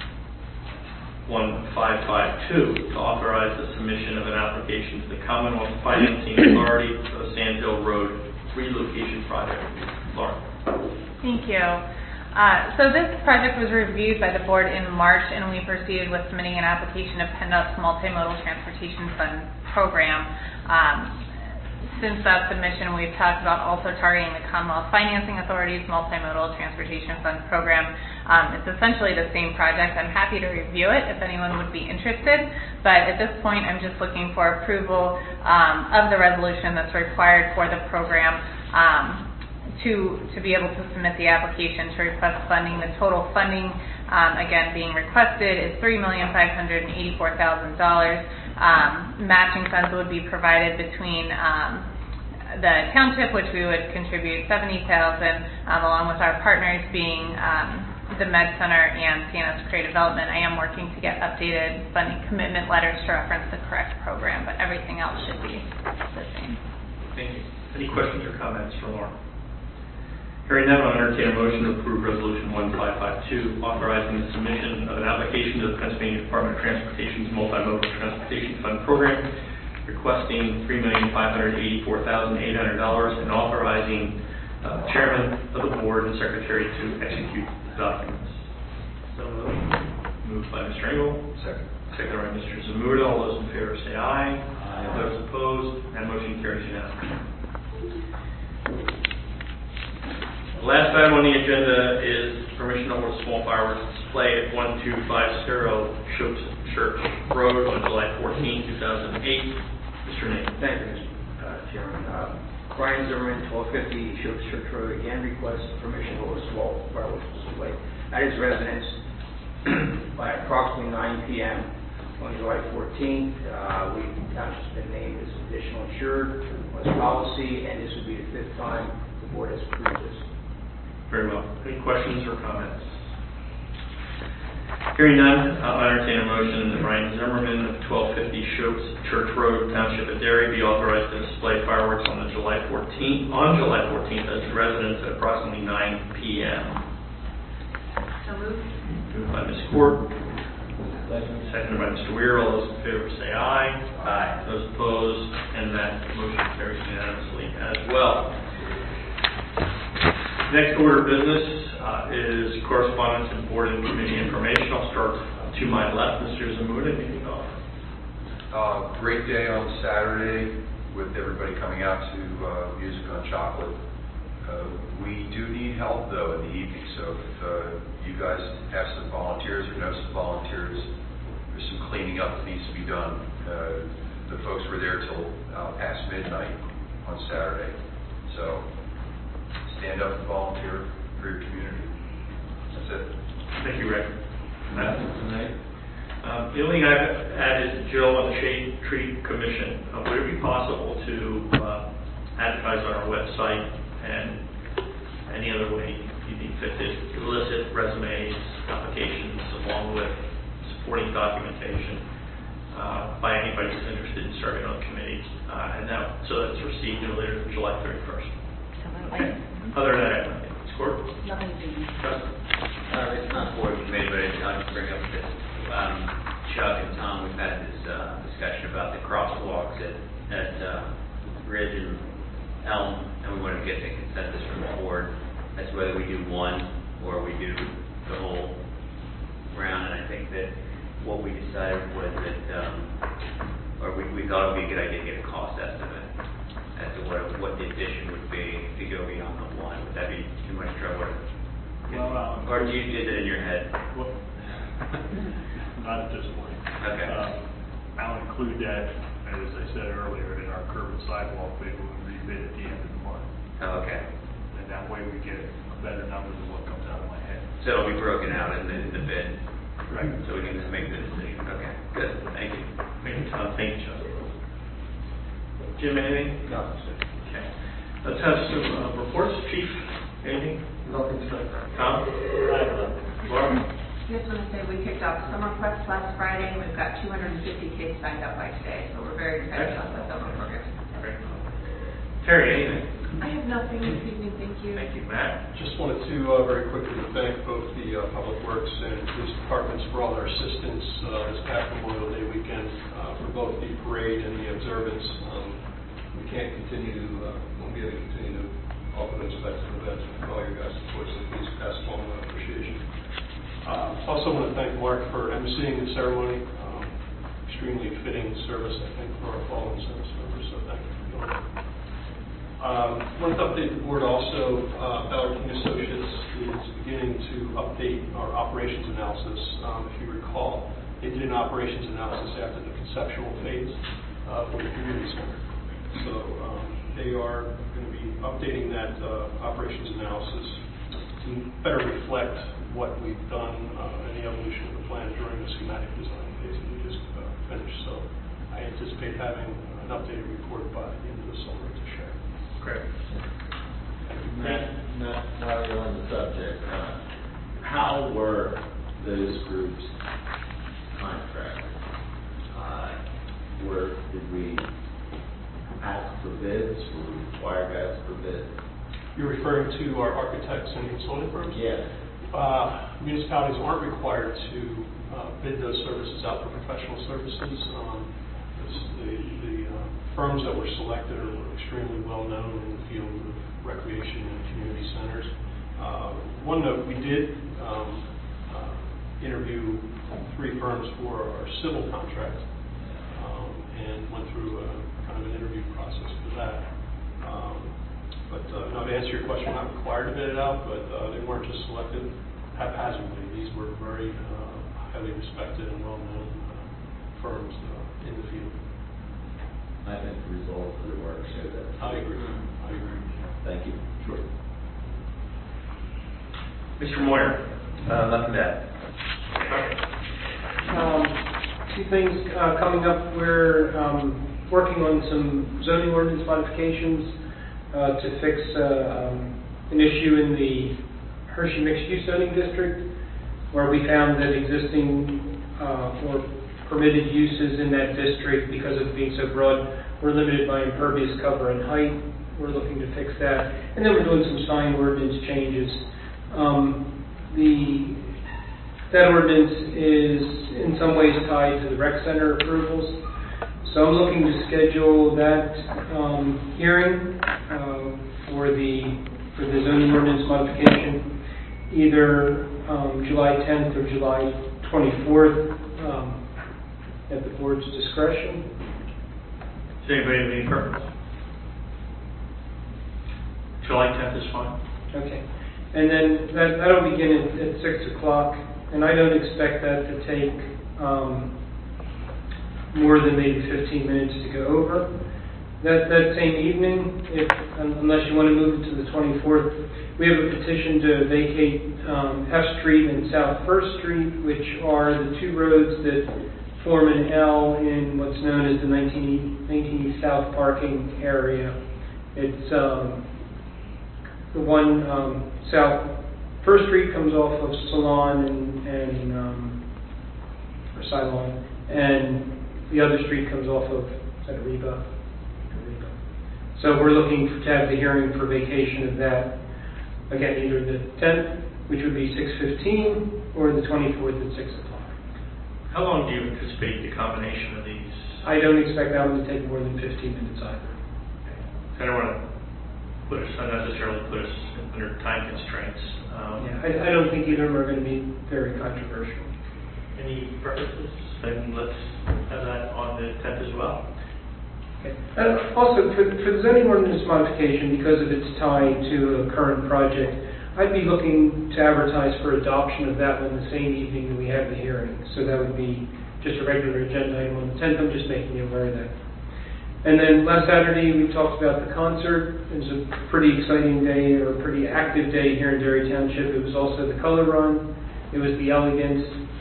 one five five two to authorize the submission of an application to the Commonwealth Financing Authority for the Sand Hill Road relocation project. Laura. Thank you. Uh, so this project was reviewed by the board in March, and we proceeded with submitting an application of PennDOT's Multimodal Transportation Fund program. Um, Since that submission, we've talked about also targeting the Commonwealth Financing Authority's Multimodal Transportation Fund program. Um, it's essentially the same project. I'm happy to review it if anyone would be interested, but at this point I'm just looking for approval um, of the resolution that's required for the program um, to, to be able to submit the application to request funding. The total funding, um, again, being requested is three million five hundred eighty-four thousand dollars. Um, matching funds would be provided between um, the township, which we would contribute seventy thousand dollars, um, along with our partners being um, the Med Center and C N S Creative Development. I am working to get updated funding commitment letters to reference the correct program, but everything else should be the same. Thank you. Any questions or comments for Lauren? Hearing none, I'll entertain a motion to approve Resolution one five five two, authorizing the submission of an application to the Pennsylvania Department of Transportation's Multimodal Transportation Fund program, requesting three million five hundred eighty-four thousand eight hundred dollars and authorizing uh, Chairman of the Board and Secretary to execute the documents. So moved. Moved by Mister Engel. Second. Second by Mister Zamuda. All those in favor say aye. Aye. Those opposed, that motion carries unanimously. The last item on the agenda is permission to hold a small fireworks display at one two five zero Schultz Church Road on July fourteenth, two thousand eight. Mister Nate. Thank you, Mister Uh, Chairman. Uh, Brian Zimmerman, twelve fifty Schultz Church Road, again requests permission to hold a small fireworks display at his residence by approximately nine p m on July fourteenth. Uh, we have been named as additional insured on this policy, and this would be the fifth time the board has approved this. Very well. Any questions or comments? Hearing none, I'll entertain a motion that Brian Zimmerman of twelve fifty Schultz Church Road, Township of Derry, be authorized to display fireworks on the July fourteenth, on July fourteenth, as a residence at approximately nine p m So moved. Moved by Miz Court. Seconded by Mister Weir. All those in favor say aye. Aye. Those opposed, and that motion carries unanimously as well. Next order of business uh, is correspondence and board and committee information. I'll start to my left. Mister Zamuda, anything to offer? Uh, great day on Saturday with everybody coming out to uh, Music on Chocolate. Uh, we do need help though in the evening, so if uh, you guys have some volunteers or know some volunteers, there's some cleaning up that needs to be done. Uh, the folks were there till uh, past midnight on Saturday, so stand up and volunteer for your community. That's it. Thank you, Rick. Matt? Um, the only thing I've added is Jill on the Shade Tree Commission. Uh, would it be possible to uh, advertise on our website and any other way you think fit to elicit resumes, applications, along with supporting documentation uh, by anybody who's interested in serving on the committee, uh, and that so that it's received no later than July thirty-first. Okay. Other than that, Score? Nothing to do. Uh, it's not board committee, but I'll just bring up that um, Chuck and Tom, we've had this uh, discussion about the crosswalks at, at uh, Ridge and Elm, and we want to get the consensus from the board as to whether we do one or we do the whole round. And I think that what we decided was that, um, or we, we thought it would be a good idea to get a cost estimate as to what, what the addition would be to go beyond the one. Would that be too much trouble? Well, um, or do you did it in your head? Well, not at this point. Okay. Uh, I'll include that, as I said earlier, in our curb and sidewalk bid when we rebid at the end of the month. Oh, okay. And that way we get a better number than what comes out of my head. So it'll be broken out in the, in the bid. Right. So we can just make the decision. Okay, good, thank you. Thank you, Tom. Thank you, John. Jim, anything? No. Okay. Let's have some uh, reports. Chief, anything? Nothing, sir. Tom? Laura? Just want to say we kicked off Summer Quest last Friday, and we've got two hundred fifty kids signed up by today, so we're very excited about the summer program. Great. Terry, anything? I have nothing this evening, thank you. Thank you, Matt. Just wanted to uh, very quickly thank both the uh, Public Works and Police Departments for all their assistance uh, this past Memorial Day weekend uh, for both the parade and the observance. Um, we can't continue to, uh, won't be able to continue to offer those types of events with all your guys' support, so please pass along my appreciation. Uh, also want to thank Mark for emceeing the ceremony. Um, extremely fitting service, I think, for our fallen service members, so thank you for doing it. Um, wanted to update the board also. Uh, Ballard King Associates is beginning to update our operations analysis. Um, if you recall, they did an operations analysis after the conceptual phase uh, for the community center. So um, they are going to be updating that uh, operations analysis to better reflect what we've done uh, in the evolution of the plan during the schematic design phase that we just uh, finished. So I anticipate having an updated report by the end of the summer to share. Great. Matt, Matt, while you're on the subject, uh, how were those groups contracted? Uh, were, did we ask for bids? Were we required to ask for bids? You're referring to our architects and consulting firms? Yes. Uh, municipalities aren't required to uh, bid those services out for professional services. Um, the the uh, firms that were selected are extremely well known in the field of recreation and community centers. Uh, one note, we did um, uh, interview three firms for our civil contract um, and went through a, kind of an interview process for that. Um, But uh, now to answer your question, we're not required to bid it out, but uh, they weren't just selected haphazardly. These were very uh, highly respected and well-known uh, firms uh, in the field. I think the results of the work show that. I agree. I agree. Thank you. Sure. Mister Moyer? Uh, nothing to add. Um, two things uh, coming up. We're um, working on some zoning ordinance modifications Uh, to fix uh, um, an issue in the Hershey mixed-use zoning district, where we found that existing uh, or permitted uses in that district, because of being so broad, were limited by impervious cover and height. We're looking to fix that. And then we're doing some sign ordinance changes. Um, the that ordinance is in some ways tied to the rec center approvals. So I'm looking to schedule that um, hearing uh, for the for the zoning ordinance modification, either um, July tenth or July twenty-fourth, um, at the board's discretion. Does anybody have any preference? July tenth is fine. Okay, and then that that'll begin at, at six o'clock, and I don't expect that to take Um, more than maybe fifteen minutes to go over. That that same evening, if unless you want to move it to the twenty-fourth, we have a petition to vacate um, F Street and South First Street, which are the two roads that form an L in what's known as the nineteen East South parking area. It's um, the one um, South First Street comes off of Salon and, and um, or Ceylon, and the other street comes off of, is that Ariba? Ariba. So we're looking to have the hearing for vacation of that, again, either the tenth, which would be six fifteen, or the twenty-fourth at six o'clock. How long do you anticipate the combination of these? I don't expect that one to take more than fifteen minutes either. I don't want to put us, unnecessarily put us under time constraints. Um, Yeah, I, I don't think either of them are going to be very controversial. Any preferences? Then let's have that on the tenth as well. Okay. Uh, also, for, for the zoning ordinance modification, because of its tie to a current project, I'd be looking to advertise for adoption of that one the same evening that we have the hearing. So that would be just a regular agenda item on the tenth. I'm just making you aware of that. And then last Saturday, we talked about the concert. It was a pretty exciting day, or a pretty active day here in Derry Township. It was also the color run. It was the Elegance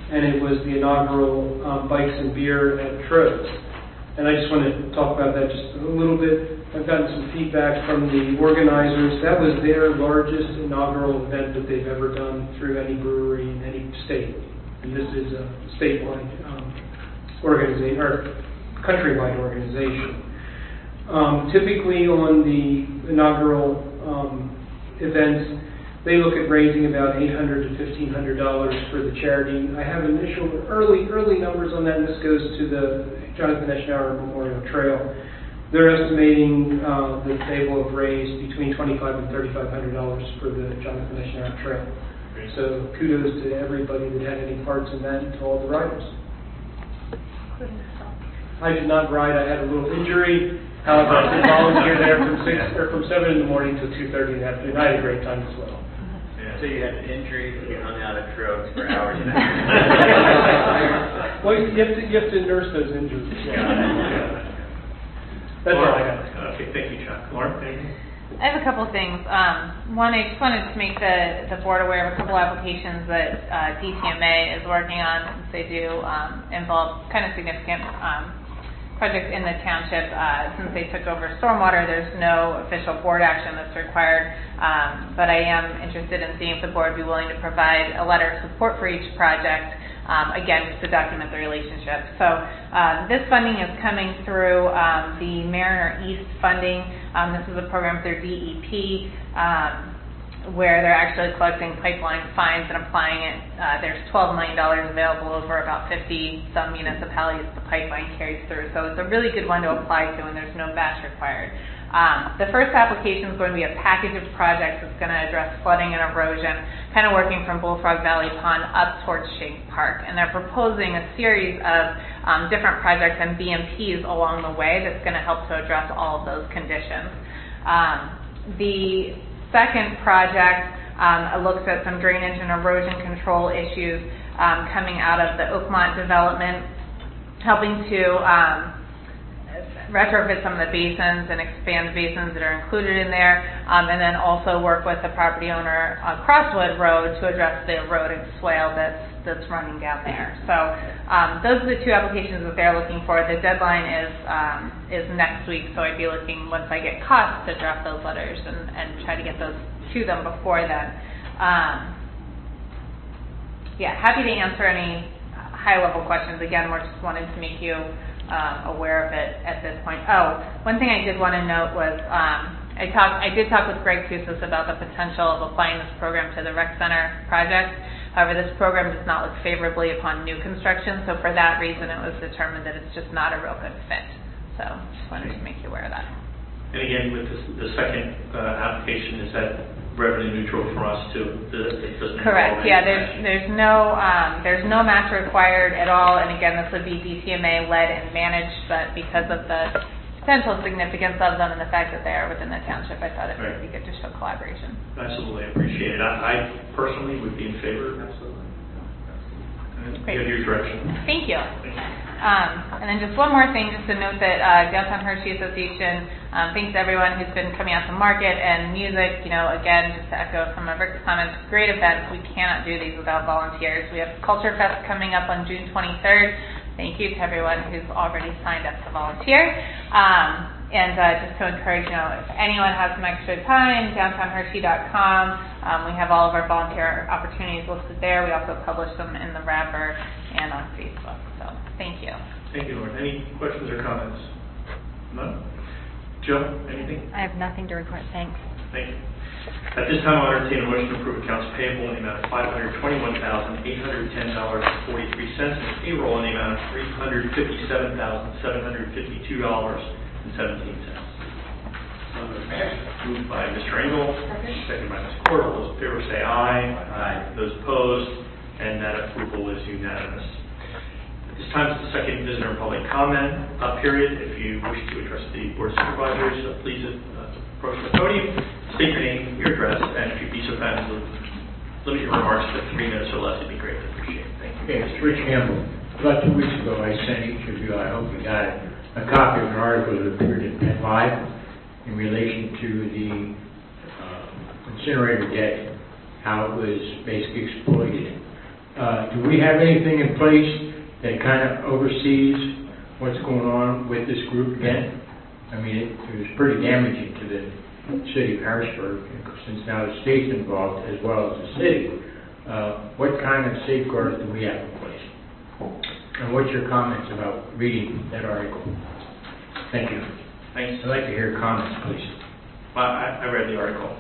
and it was the inaugural um, Bikes and Beer at Trodes. And I just want to talk about that just a little bit. I've gotten some feedback from the organizers. That was their largest inaugural event that they've ever done through any brewery in any state. And this is a statewide um, organization, or countrywide organization. Um, typically on the inaugural um, events, they look at raising about eight hundred dollars to fifteen hundred dollars for the charity. I have initial, early, early numbers on that, and this goes to the Jonathan Eschenauer Memorial Trail. They're estimating uh, that they will have raised between twenty-five hundred dollars and thirty-five hundred dollars for the Jonathan Eschenauer Trail. So kudos to everybody that had any parts in that and to all the riders. I did not ride. I had a little injury. However, I did volunteer there from six or from seven in the morning till two thirty in the afternoon. I had a great time as well. So you had an injury, you hung out at Trodes for hours and hours. Well, you have to, you have to nurse those injuries. Yeah. That's all I Lauren. got. Okay, thank you, Chuck. Lauren, anything? I have a couple of things. Um, one, I just wanted to make the, the board aware of a couple applications that uh, D T M A is working on, since they do um, involve kind of significant um, projects in the township. Uh, since they took over stormwater, there's no official board action that's required, um, but I am interested in seeing if the board would be willing to provide a letter of support for each project, um, again, just to document the relationship. So uh, this funding is coming through um, the Mariner East funding. Um, this is a program through D E P, um, where they're actually collecting pipeline fines and applying it. Uh, there's twelve million dollars available over about fifty some municipalities the pipeline carries through. So it's a really good one to apply to, and there's no match required. Um, the first application is going to be a package of projects that's going to address flooding and erosion, kind of working from Bullfrog Valley Pond up towards Shank Park. And they're proposing a series of um, different projects and B M Ps along the way that's going to help to address all of those conditions. Um, the second project um, looks at some drainage and erosion control issues um, coming out of the Oakmont development, helping to um, retrofit some of the basins and expand the basins that are included in there, um, and then also work with the property owner on Crosswood Road to address the eroded swale that's that's running down there. So um, those are the two applications that they're looking for. The deadline is um, is next week, so I'd be looking, once I get costs, to draft those letters and, and try to get those to them before then. Um, yeah, happy to answer any high-level questions. Again, we just wanted to make you Um, aware of it at this point. Oh, one thing I did want to note was um, I talked. I did talk with Greg Koussis about the potential of applying this program to the rec center project. However, this program does not look favorably upon new construction, so for that reason, it was determined that it's just not a real good fit. So, just wanted to make you aware of that. And again, with this, the second uh, application, is that revenue neutral for us too? It doesn't Correct. Yeah. There's there's no um, there's no match required at all. And again, this would be D T M A led and managed, but because of the potential significance of them and the fact that they are within the township, I thought it would be good to show collaboration. Absolutely, I appreciate it. I, I personally would be in favor. Absolutely. Great. Give your direction. Thank you. Um, and then just one more thing, just to note that uh, Downtown Hershey Association um, thanks everyone who's been coming out to market and music. You know, again, just to echo some of Rick's comments, great events. We cannot do these without volunteers. We have Culture Fest coming up on June twenty-third. Thank you to everyone who's already signed up to volunteer. Um, and uh, just to encourage, you know, if anyone has some extra time, downtown hershey dot com. Um, we have all of our volunteer opportunities listed there. We also publish them in the wrapper and on Facebook. So thank you. Thank you, Lauren. Any questions or comments? None? Joe, anything? I have nothing to report. Thanks. Thank you. At this time, I'll entertain a motion to approve accounts payable in the amount of five hundred twenty-one thousand eight hundred ten dollars and forty-three cents and payroll in the amount of three hundred fifty-seven thousand seven hundred fifty-two dollars and seventeen cents. Moved by Mister Engel, second by Miz Court. All those in favor say aye. Aye. Those opposed, and that approval is unanimous. At this time is the second visitor and public comment uh, period. If you wish to address the Board of Supervisors, uh, please uh, approach the podium, state your name, your address, and if you'd be so kind as to limit your remarks to three minutes or less, it'd be great. I appreciate it. Thank you. Okay, it's Rich Campbell. About two weeks ago, I sent each of you, I hope you got it, a copy of an article that appeared in Penn Live in relation to the uh, incinerator debt, how it was basically exploited. Uh, do we have anything in place that kind of oversees what's going on with this group again? I mean, it, it was pretty damaging to the city of Harrisburg, since now the state's involved as well as the city. Uh, what kind of safeguards do we have in place? And what's your comments about reading that article? Thank you. Thanks. I'd like to hear comments, please. Well, I, I read the article.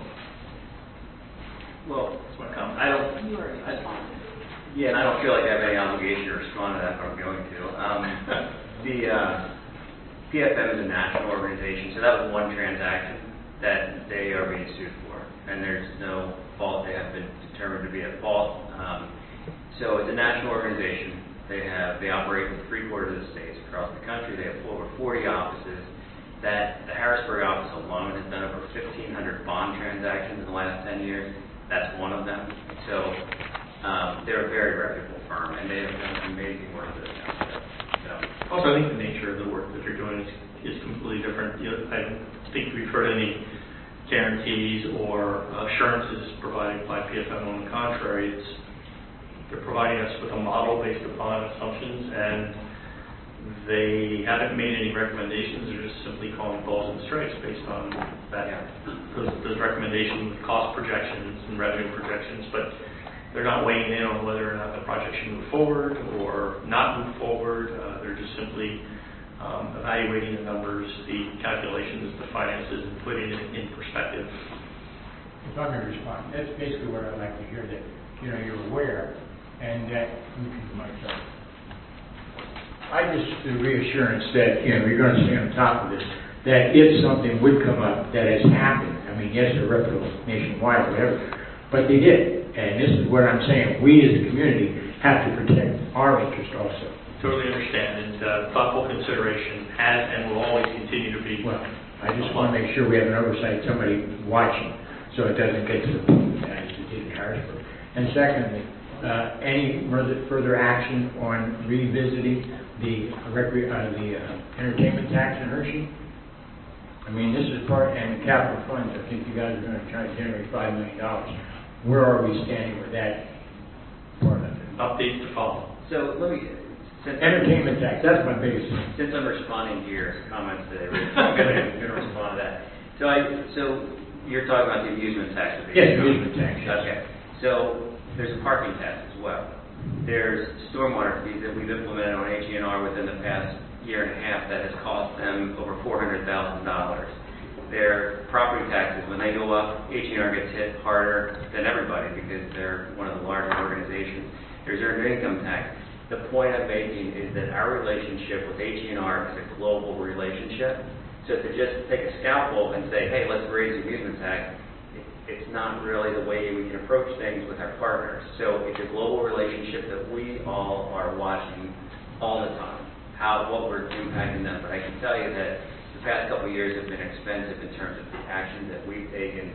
Well, That's my comment. I don't, You already I- responded. yeah, and I don't feel like I have any obligation to respond to that, but I'm going to. Um, the uh, P F M is a national organization, so that was one transaction that they are being sued for, and there's no fault. They have been determined to be at fault. Um, so it's a national organization. They have they operate in three quarters of the states across the country. They have over forty offices. That the Harrisburg office alone has done over fifteen hundred bond transactions in the last ten years. That's one of them. So um, they're a very reputable firm, and they have done amazing work for the township. So, Also, I think the nature of the work that they're doing is, is completely different. You know, I don't think we've heard any guarantees or assurances provided by P F M. On the contrary, it's, they're providing us with a model based upon assumptions, and they haven't made any recommendations. They're just simply calling balls and strikes based on that. Those, those recommendations with cost projections and revenue projections, but they're not weighing in on whether or not the project should move forward or not move forward. Uh, they're just simply um, evaluating the numbers, the calculations, the finances, and putting it in perspective. If I may respond, that's basically what I'd like to hear, that, you know, you're aware, and that, myself, I just, the reassurance that, you know, you're going to stay on top of this, that if something would come up that has happened, I mean, yes, they're reputable nationwide, whatever, but they did. And this is what I'm saying. We as a community have to protect our interest also. Totally understand, and uh, thoughtful consideration has and will always continue to be. Well, I just want to make sure we have an oversight, somebody watching, so it doesn't get to the point that it did in Harrisburg. And secondly, uh, any further, further action on revisiting the recre- uh, the uh, entertainment tax in Hershey? I mean, this is part, and capital funds, I think you guys are going to try to generate five million dollars. Where are we standing with that part of it? Updates to follow. so let me. Since Entertainment tax, that's my biggest thing. Since I'm responding to your comments today, I'm going to respond to that. So I, so you're talking about the amusement tax. Yes, amusement tax. Yes. Okay. So there's a parking tax as well. There's stormwater fees that we've implemented on A G N R within the past year and a half that has cost them over four hundred thousand dollars. Their property taxes, when they go up, A G N R gets hit harder than everybody because they're one of the larger organizations. There's earned income tax. The point I'm making is that our relationship with A G N R is a global relationship. So to just take a scalpel and say, hey, let's raise the amusement tax, it, it's not really the way we can approach things with our partners. So it's a global relationship that we all are watching all the time, how what we're impacting them. But I can tell you that the past couple of years have been expensive in terms of the actions that we've taken.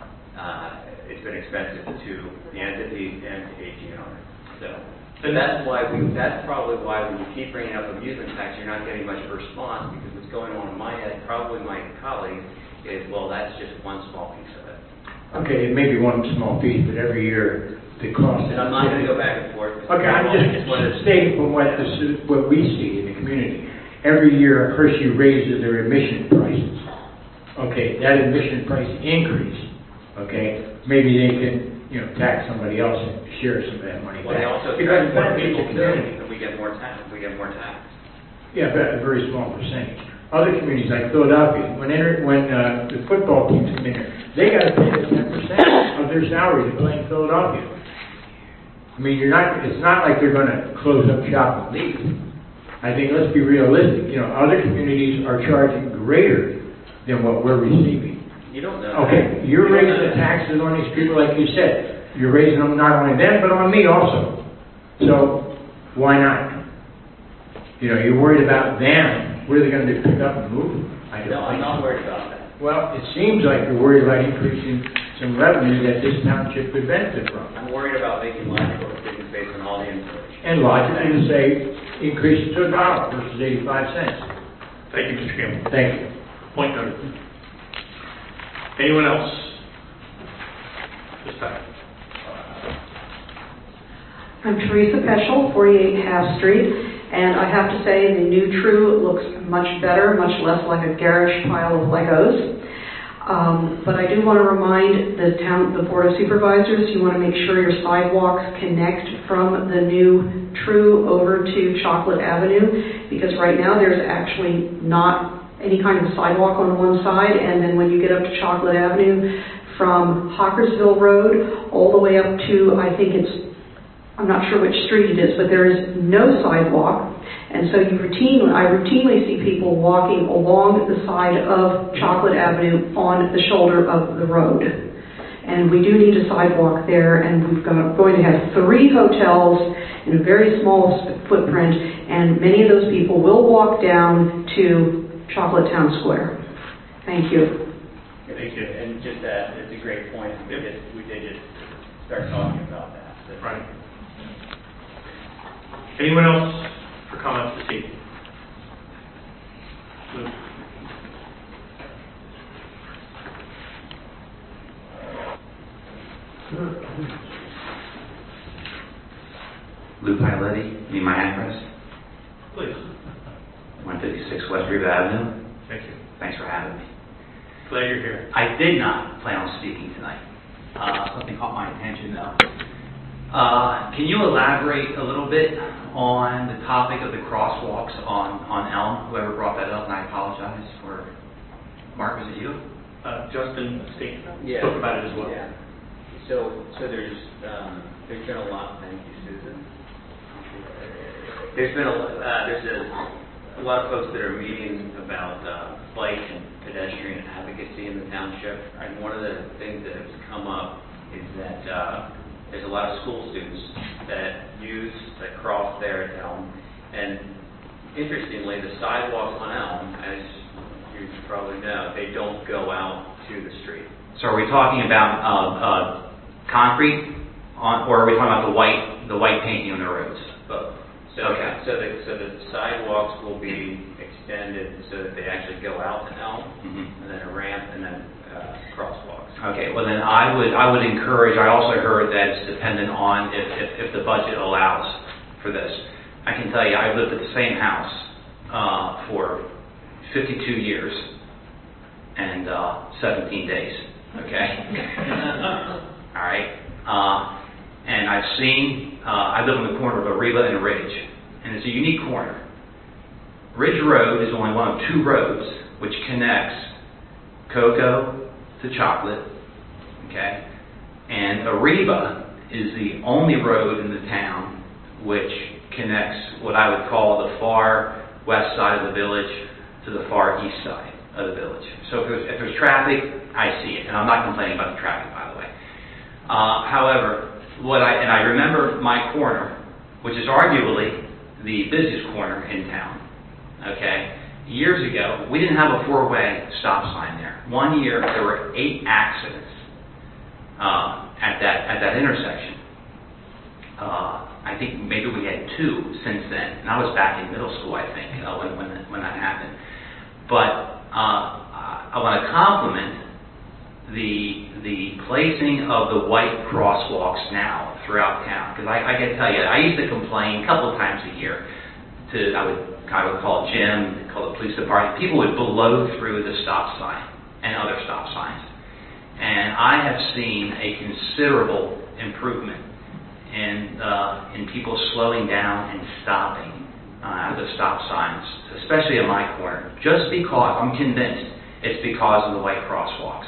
Uh, it's been expensive to the entities and to A G N R. So. And that's why we, that's probably why when you keep bringing up amusement tax, you're not getting much of a response, because what's going on in my head, probably my colleagues, is, well, that's just one small piece of it. Okay, it may be one small piece, but every year the cost. And I'm not going to go back and forth. Okay, I'm just stating from what this is, what we see in the community. Every year Hershey raises their admission prices. Okay, that admission price increase, okay, maybe they can, you know, tax somebody else and share some of that money Well, back. they also Because tax more that is people the too, community. and we get more tax, we get more tax. Yeah, but a very small percentage. Other communities like Philadelphia, when enter, when uh, the football teams come in here, they got to pay the ten percent of their salary to play in Philadelphia. I mean, you're not. It's not like they're going to close up shop and leave. I think let's be realistic. You know, other communities are charging greater than what we're receiving. You don't know. Okay, that. you're You raising don't know the that. taxes on these people, like you said. You're raising them not only them, but on me also. So why not? You know, you're worried about them. What are they going to do? Pick up and move? I don't No, I'm think not so. worried about that. Well, it seems like you're worried about increasing some revenue that this township could benefit from. I'm worried about making logical decisions based on all the information. And logically to say, increase it to a dollar versus eighty-five cents. Thank you, Mister Campbell. Thank you. Point noted. Anyone else? This time. I'm Teresa Peschel, forty-eight Half Street, and I have to say the new True looks much better, much less like a garish pile of Legos. Um, but I do want to remind the town, the Board of Supervisors, you want to make sure your sidewalks connect from the new True over to Chocolate Avenue, because right now there's actually not any kind of sidewalk on one side, and then when you get up to Chocolate Avenue, from Hawkersville Road all the way up to, I think it's, I'm not sure which street it is, but there is no sidewalk. And so you routine, I routinely see people walking along the side of Chocolate Avenue on the shoulder of the road. And we do need a sidewalk there, and we've got, going to have three hotels in a very small footprint, and many of those people will walk down to Chocolate Town Square. Thank you. Thank you. And just that, it's a great point. We did, we did just start talking about that. So. Right. Anyone else for comments this evening? Lou? Lou Piletti, need my address? Please. one fifty-six West River Avenue. Thank you. Thanks for having me. Glad you're here. I did not plan on speaking tonight. Uh, something caught my attention though. Uh, can you elaborate a little bit on the topic of the crosswalks on, on Elm? Whoever brought that up, and I apologize for. Mark, was it you? Uh, Justin State Yeah. spoke about it as well. Yeah. So, so there's um, there's been a lot. Thank you, Susan. There's been a uh, there's a, a lot of folks that are meeting about uh, bike and pedestrian advocacy in the township. And one of the things that has come up is that uh, there's a lot of school students that use that cross there at Elm, and interestingly, the sidewalks on Elm, as you probably know, they don't go out to the street. So are we talking about uh, uh, concrete, on, or are we talking about the white the white painting on the roads? Both. So, okay. so the so the sidewalks will be extended so that they actually go out to Elm, Mm-hmm. and then a ramp, and then uh, crosswalks. Okay, well then I would I would encourage, I also heard that it's dependent on if, if, if the budget allows for this. I can tell you, I've lived at the same house uh, for fifty-two years and uh, seventeen days, okay? All right? Uh, and I've seen, uh, I live on the corner of Arriba and Ridge, and it's a unique corner. Ridge Road is only one of two roads which connects Cocoa to Chocolate, okay? And Arriba is the only road in the town which connects what I would call the far west side of the village to the far east side of the village. So if there's, if there's traffic, I see it, and I'm not complaining about the traffic, by the way. Uh, however, what I and I remember my corner, which is arguably the busiest corner in town. Okay, years ago we didn't have a four-way stop sign there. One year there were eight accidents uh, at that at that intersection. Uh, I think maybe we had two since then, and I was back in middle school, I think, uh, when when that, when that happened. But uh, I want to compliment the the placing of the white crosswalks now throughout town, because I, I got to tell you, I used to complain a couple of times a year. To I would I would call Jim, call the police department. People would blow through the stop sign and other stop signs, and I have seen a considerable improvement in uh, in people slowing down and stopping uh, at the stop signs, especially in my corner. Just because I'm convinced it's because of the white crosswalks.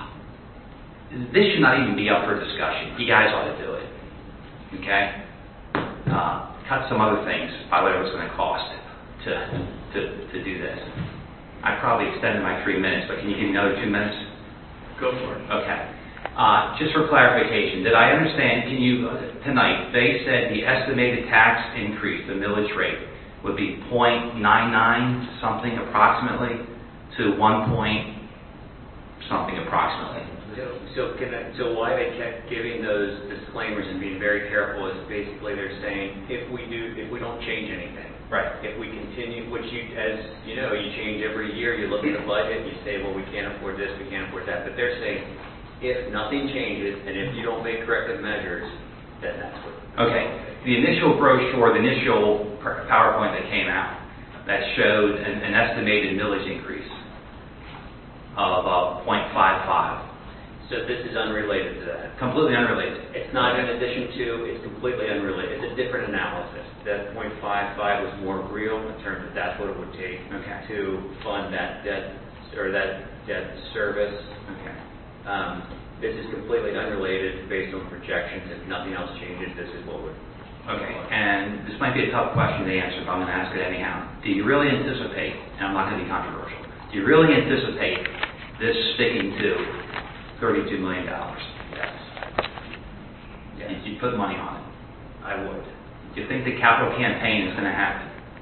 This should not even be up for discussion. You guys ought to do it. Okay? Uh, cut some other things by whatever it's going to cost to, to to do this. I probably extended my three minutes, but can you give me another two minutes? Go for it. Okay. Uh, just for clarification, did I understand, can you, uh, tonight, they said the estimated tax increase, the millage rate, would be zero point nine nine something approximately to one point something approximately. So, so, can I, so why they kept giving those disclaimers and being very careful is basically they're saying if we do, if we don't change anything, right? If we continue, which you, as you know, you change every year. You look at the budget, you say, well, we can't afford this, we can't afford that. But they're saying if nothing changes and if you don't make corrective measures, then that's what. Okay, the initial brochure, the initial PowerPoint that came out, that showed an, an estimated millage increase of uh, zero point five five. So this is unrelated to that. Completely unrelated. It's not in addition to, it's completely unrelated. It's a different analysis. That zero point five five was more real in terms of that's what it would take okay. to fund that debt, or that debt service. Okay. Um, this is completely unrelated based on projections. If nothing else changes, this is what would. Okay, and this might be a tough question to answer, but I'm going to ask it anyhow. Do you really anticipate, and I'm not going to be controversial, do you really anticipate this sticking to thirty-two million dollars? Yes. Yes. You put money on it? I would. Do you think the capital campaign is going to happen?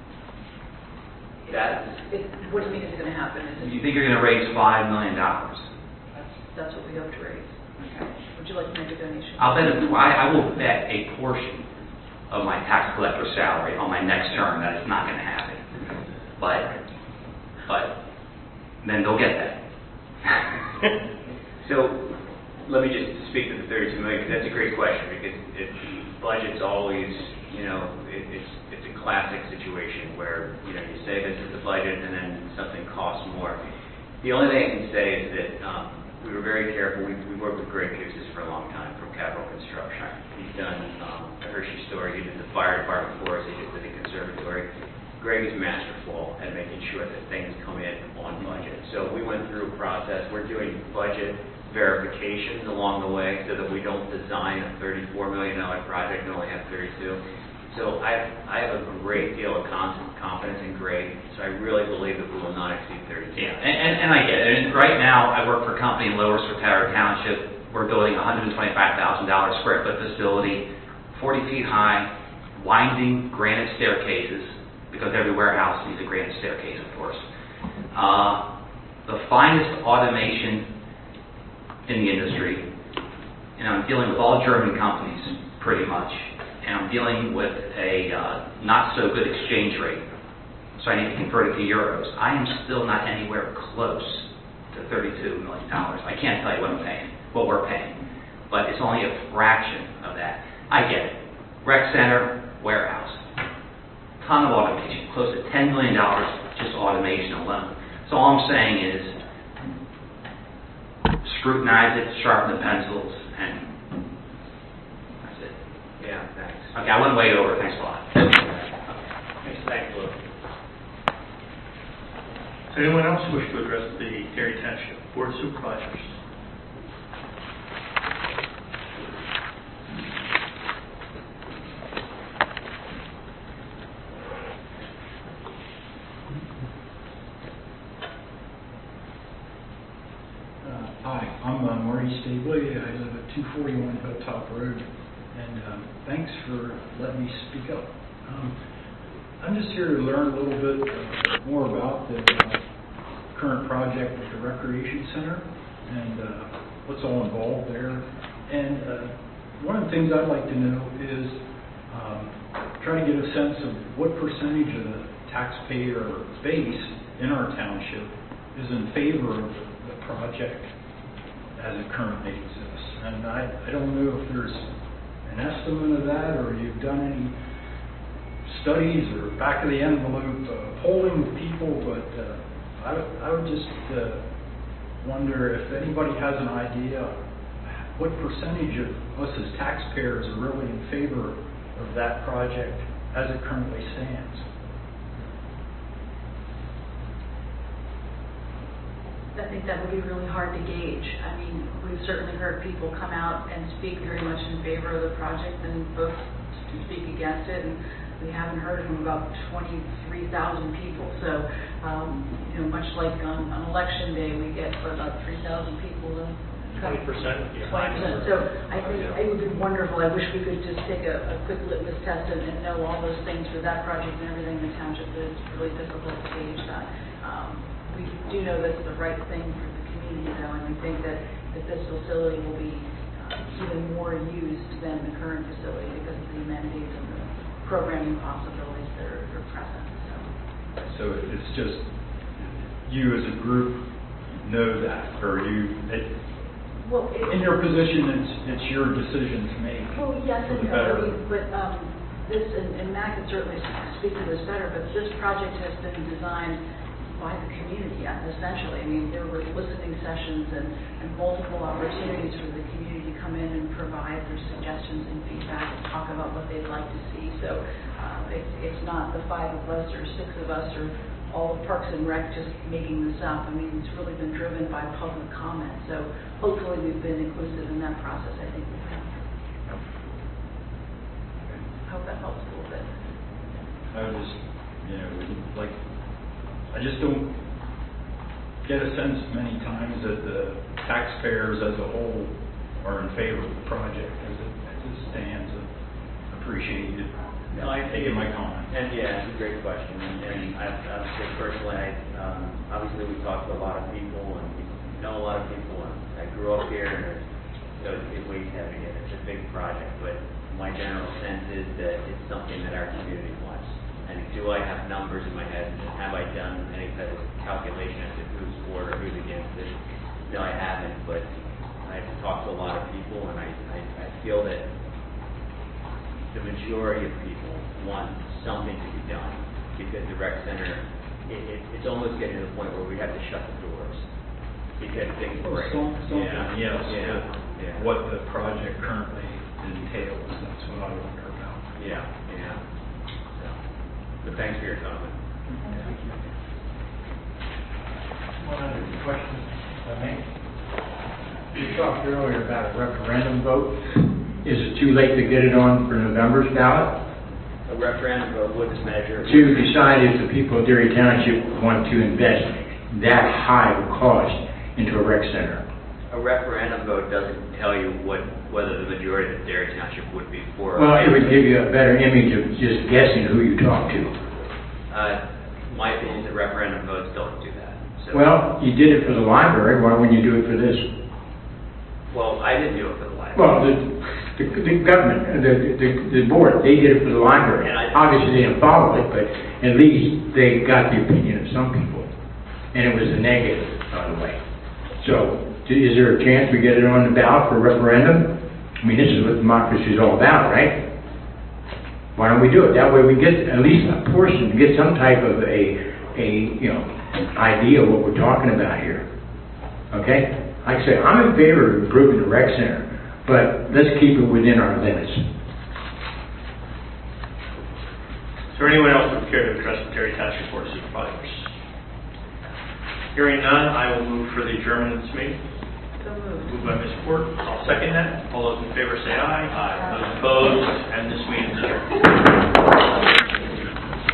That, It- What do you mean is going to happen? Is Do you it- think you're going to raise five million dollars? That's that's what we hope to raise. Okay. Would you like to make a donation? I'll bet, a, I, I will bet a portion of my tax collector salary on my next term that it's not going to happen. But, but, then they'll get that. So, let me just speak to the thirty-two million, because that's a great question, because it, budget's always, you know, it, it's it's a classic situation where, you know, you say this is the budget and then something costs more. The only thing I can say is that um, we were very careful. We've, we've worked with Greg Hughes for a long time from Capital Construction. He's done um, the Hershey story. He did the fire department for us. He did the conservatory. Greg is masterful at making sure that things come in on budget. So we went through a process. We're doing budget verifications along the way so that we don't design a thirty-four million dollars project and only have thirty-two. So I, I have a great deal of confidence in Greg. So I really believe that we will not exceed thirty-two. Yeah, and, and, and I get it. And right now, I work for a company in Lower Sortara Township. We're building a one hundred twenty-five thousand dollars square foot facility, forty feet high, winding granite staircases, because every warehouse needs a granite staircase, of course. Uh, the finest automation in the industry, and I'm dealing with all German companies, pretty much. And I'm dealing with a uh, not-so-good exchange rate, so I need to convert it to euros. I am still not anywhere close to thirty-two million dollars. I can't tell you what I'm paying, what we're paying, but it's only a fraction of that. I get it. Rec center, warehouse, ton of automation, close to ten million dollars just automation alone. So all I'm saying is scrutinize it, sharpen the pencils, and that's it. Yeah, thanks. Okay, I went way over. Thanks a lot. Thanks, thanks, Lou. Does anyone else wish to address the Terry Township Board of Supervisors? Uh, Hi, I'm uh, Marty Stabley. I live at two forty-one Hilltop Road, and um, thanks for letting me speak up. Um, I'm just here to learn a little bit uh, more about the uh, current project with the Recreation Center and uh, what's all involved there. And uh, one of the things I'd like to know is um, try to get a sense of what percentage of the taxpayer base in our township is in favor of the project as it currently exists. And I, I don't know if there's an estimate of that, or you've done any studies or back of the envelope uh, polling with people, but uh, I, I would just uh, wonder if anybody has an idea what percentage of us as taxpayers are really in favor of that project as it currently stands. I think that would be really hard to gauge. I mean, we've certainly heard people come out and speak very much in favor of the project and vote to speak against it, and we haven't heard from about twenty-three thousand people. So, um, you know, much like on, on election day, we get what, about three thousand people to Twenty percent. twenty percent. So I think it would be wonderful. I wish we could just take a, a quick litmus test and, and know all those things for that project and everything in the township, but it's really difficult to gauge that. Um, we do know that's the right thing for the community, though, and we think that, that this facility will be uh, even more used than the current facility because of the amenities and the programming possibilities that are, that are present. So. So it's just you as a group know that, or you. It, Well, it- In your position, it's, it's your decision to make. Well, yes for and the no, better. I mean, but um, this, and and Matt could certainly speak to this better, but this project has been designed by the community, uh, essentially. I mean, there were listening sessions and and multiple opportunities for the community to come in and provide their suggestions and feedback and talk about what they'd like to see. So uh, it's it's not the five of us or six of us or all of Parks and Rec just making this up. I mean, it's really been driven by public comment. So hopefully we've been inclusive in that process. I think we have. I hope that helps a little bit. I would just, you know, like, I just don't get a sense many times that the taxpayers as a whole are in favor of the project as it, as it stands. Appreciate it. No, I think Taking it's my comment. And yeah, it's a great question. And, and I, I would say personally, I, um, obviously we talk to a lot of people and we know a lot of people. And I grew up here and it's, so it weighs heavy and it's a big project. But my general sense is that it's something that our community wants. And do I have numbers in my head? And have I done any type of calculation as to who's for it or who's against it? No, I haven't. But I've talked to a lot of people and I, I, I feel that the majority of people want something to be done because the rec center, it, it, it's almost getting to the point where we have to shut the doors because things Well, break. some- something, yeah. yes, Yeah. but Yeah. what the project currently entails, that's what I wonder about. Yeah, yeah. So, but thanks for your comment. Thank you. One other question, if I may. You talked earlier about a referendum vote. Is it too late to get it on for November's ballot? A referendum vote would measure. To decide if the people of Dairy Township want to invest that high of a cost into a rec center? A referendum vote doesn't tell you what whether the majority of Dairy Township would be for. Well, it would give you a better image of just guessing who you talk to. Uh, my opinion is that referendum votes don't do that. So, Well, you did it for the library, why wouldn't you do it for this? well, I didn't do it for the library. Well, the, the, the government, the, the, the board, they did it for the library. And I- Obviously, they didn't follow it, but at least they got the opinion of some people. And it was a negative, by the way. So, d- is there a chance we get it on the ballot for referendum? I mean, this is what democracy is all about, right? Why don't we do it? That way we get at least a portion, get some type of a, a, you know, idea of what we're talking about here. Okay? Like I say, I'm in favor of improving the rec center, but let's keep it within our limits. Is there anyone else who would care to address the Terry Township Board of Supervisors? Hearing none, I will move for the adjournment of this meeting. So moved. Moved by Miz Quirk. I'll second that. All those in favor say aye. Aye. Those opposed, and this meeting is adjourned.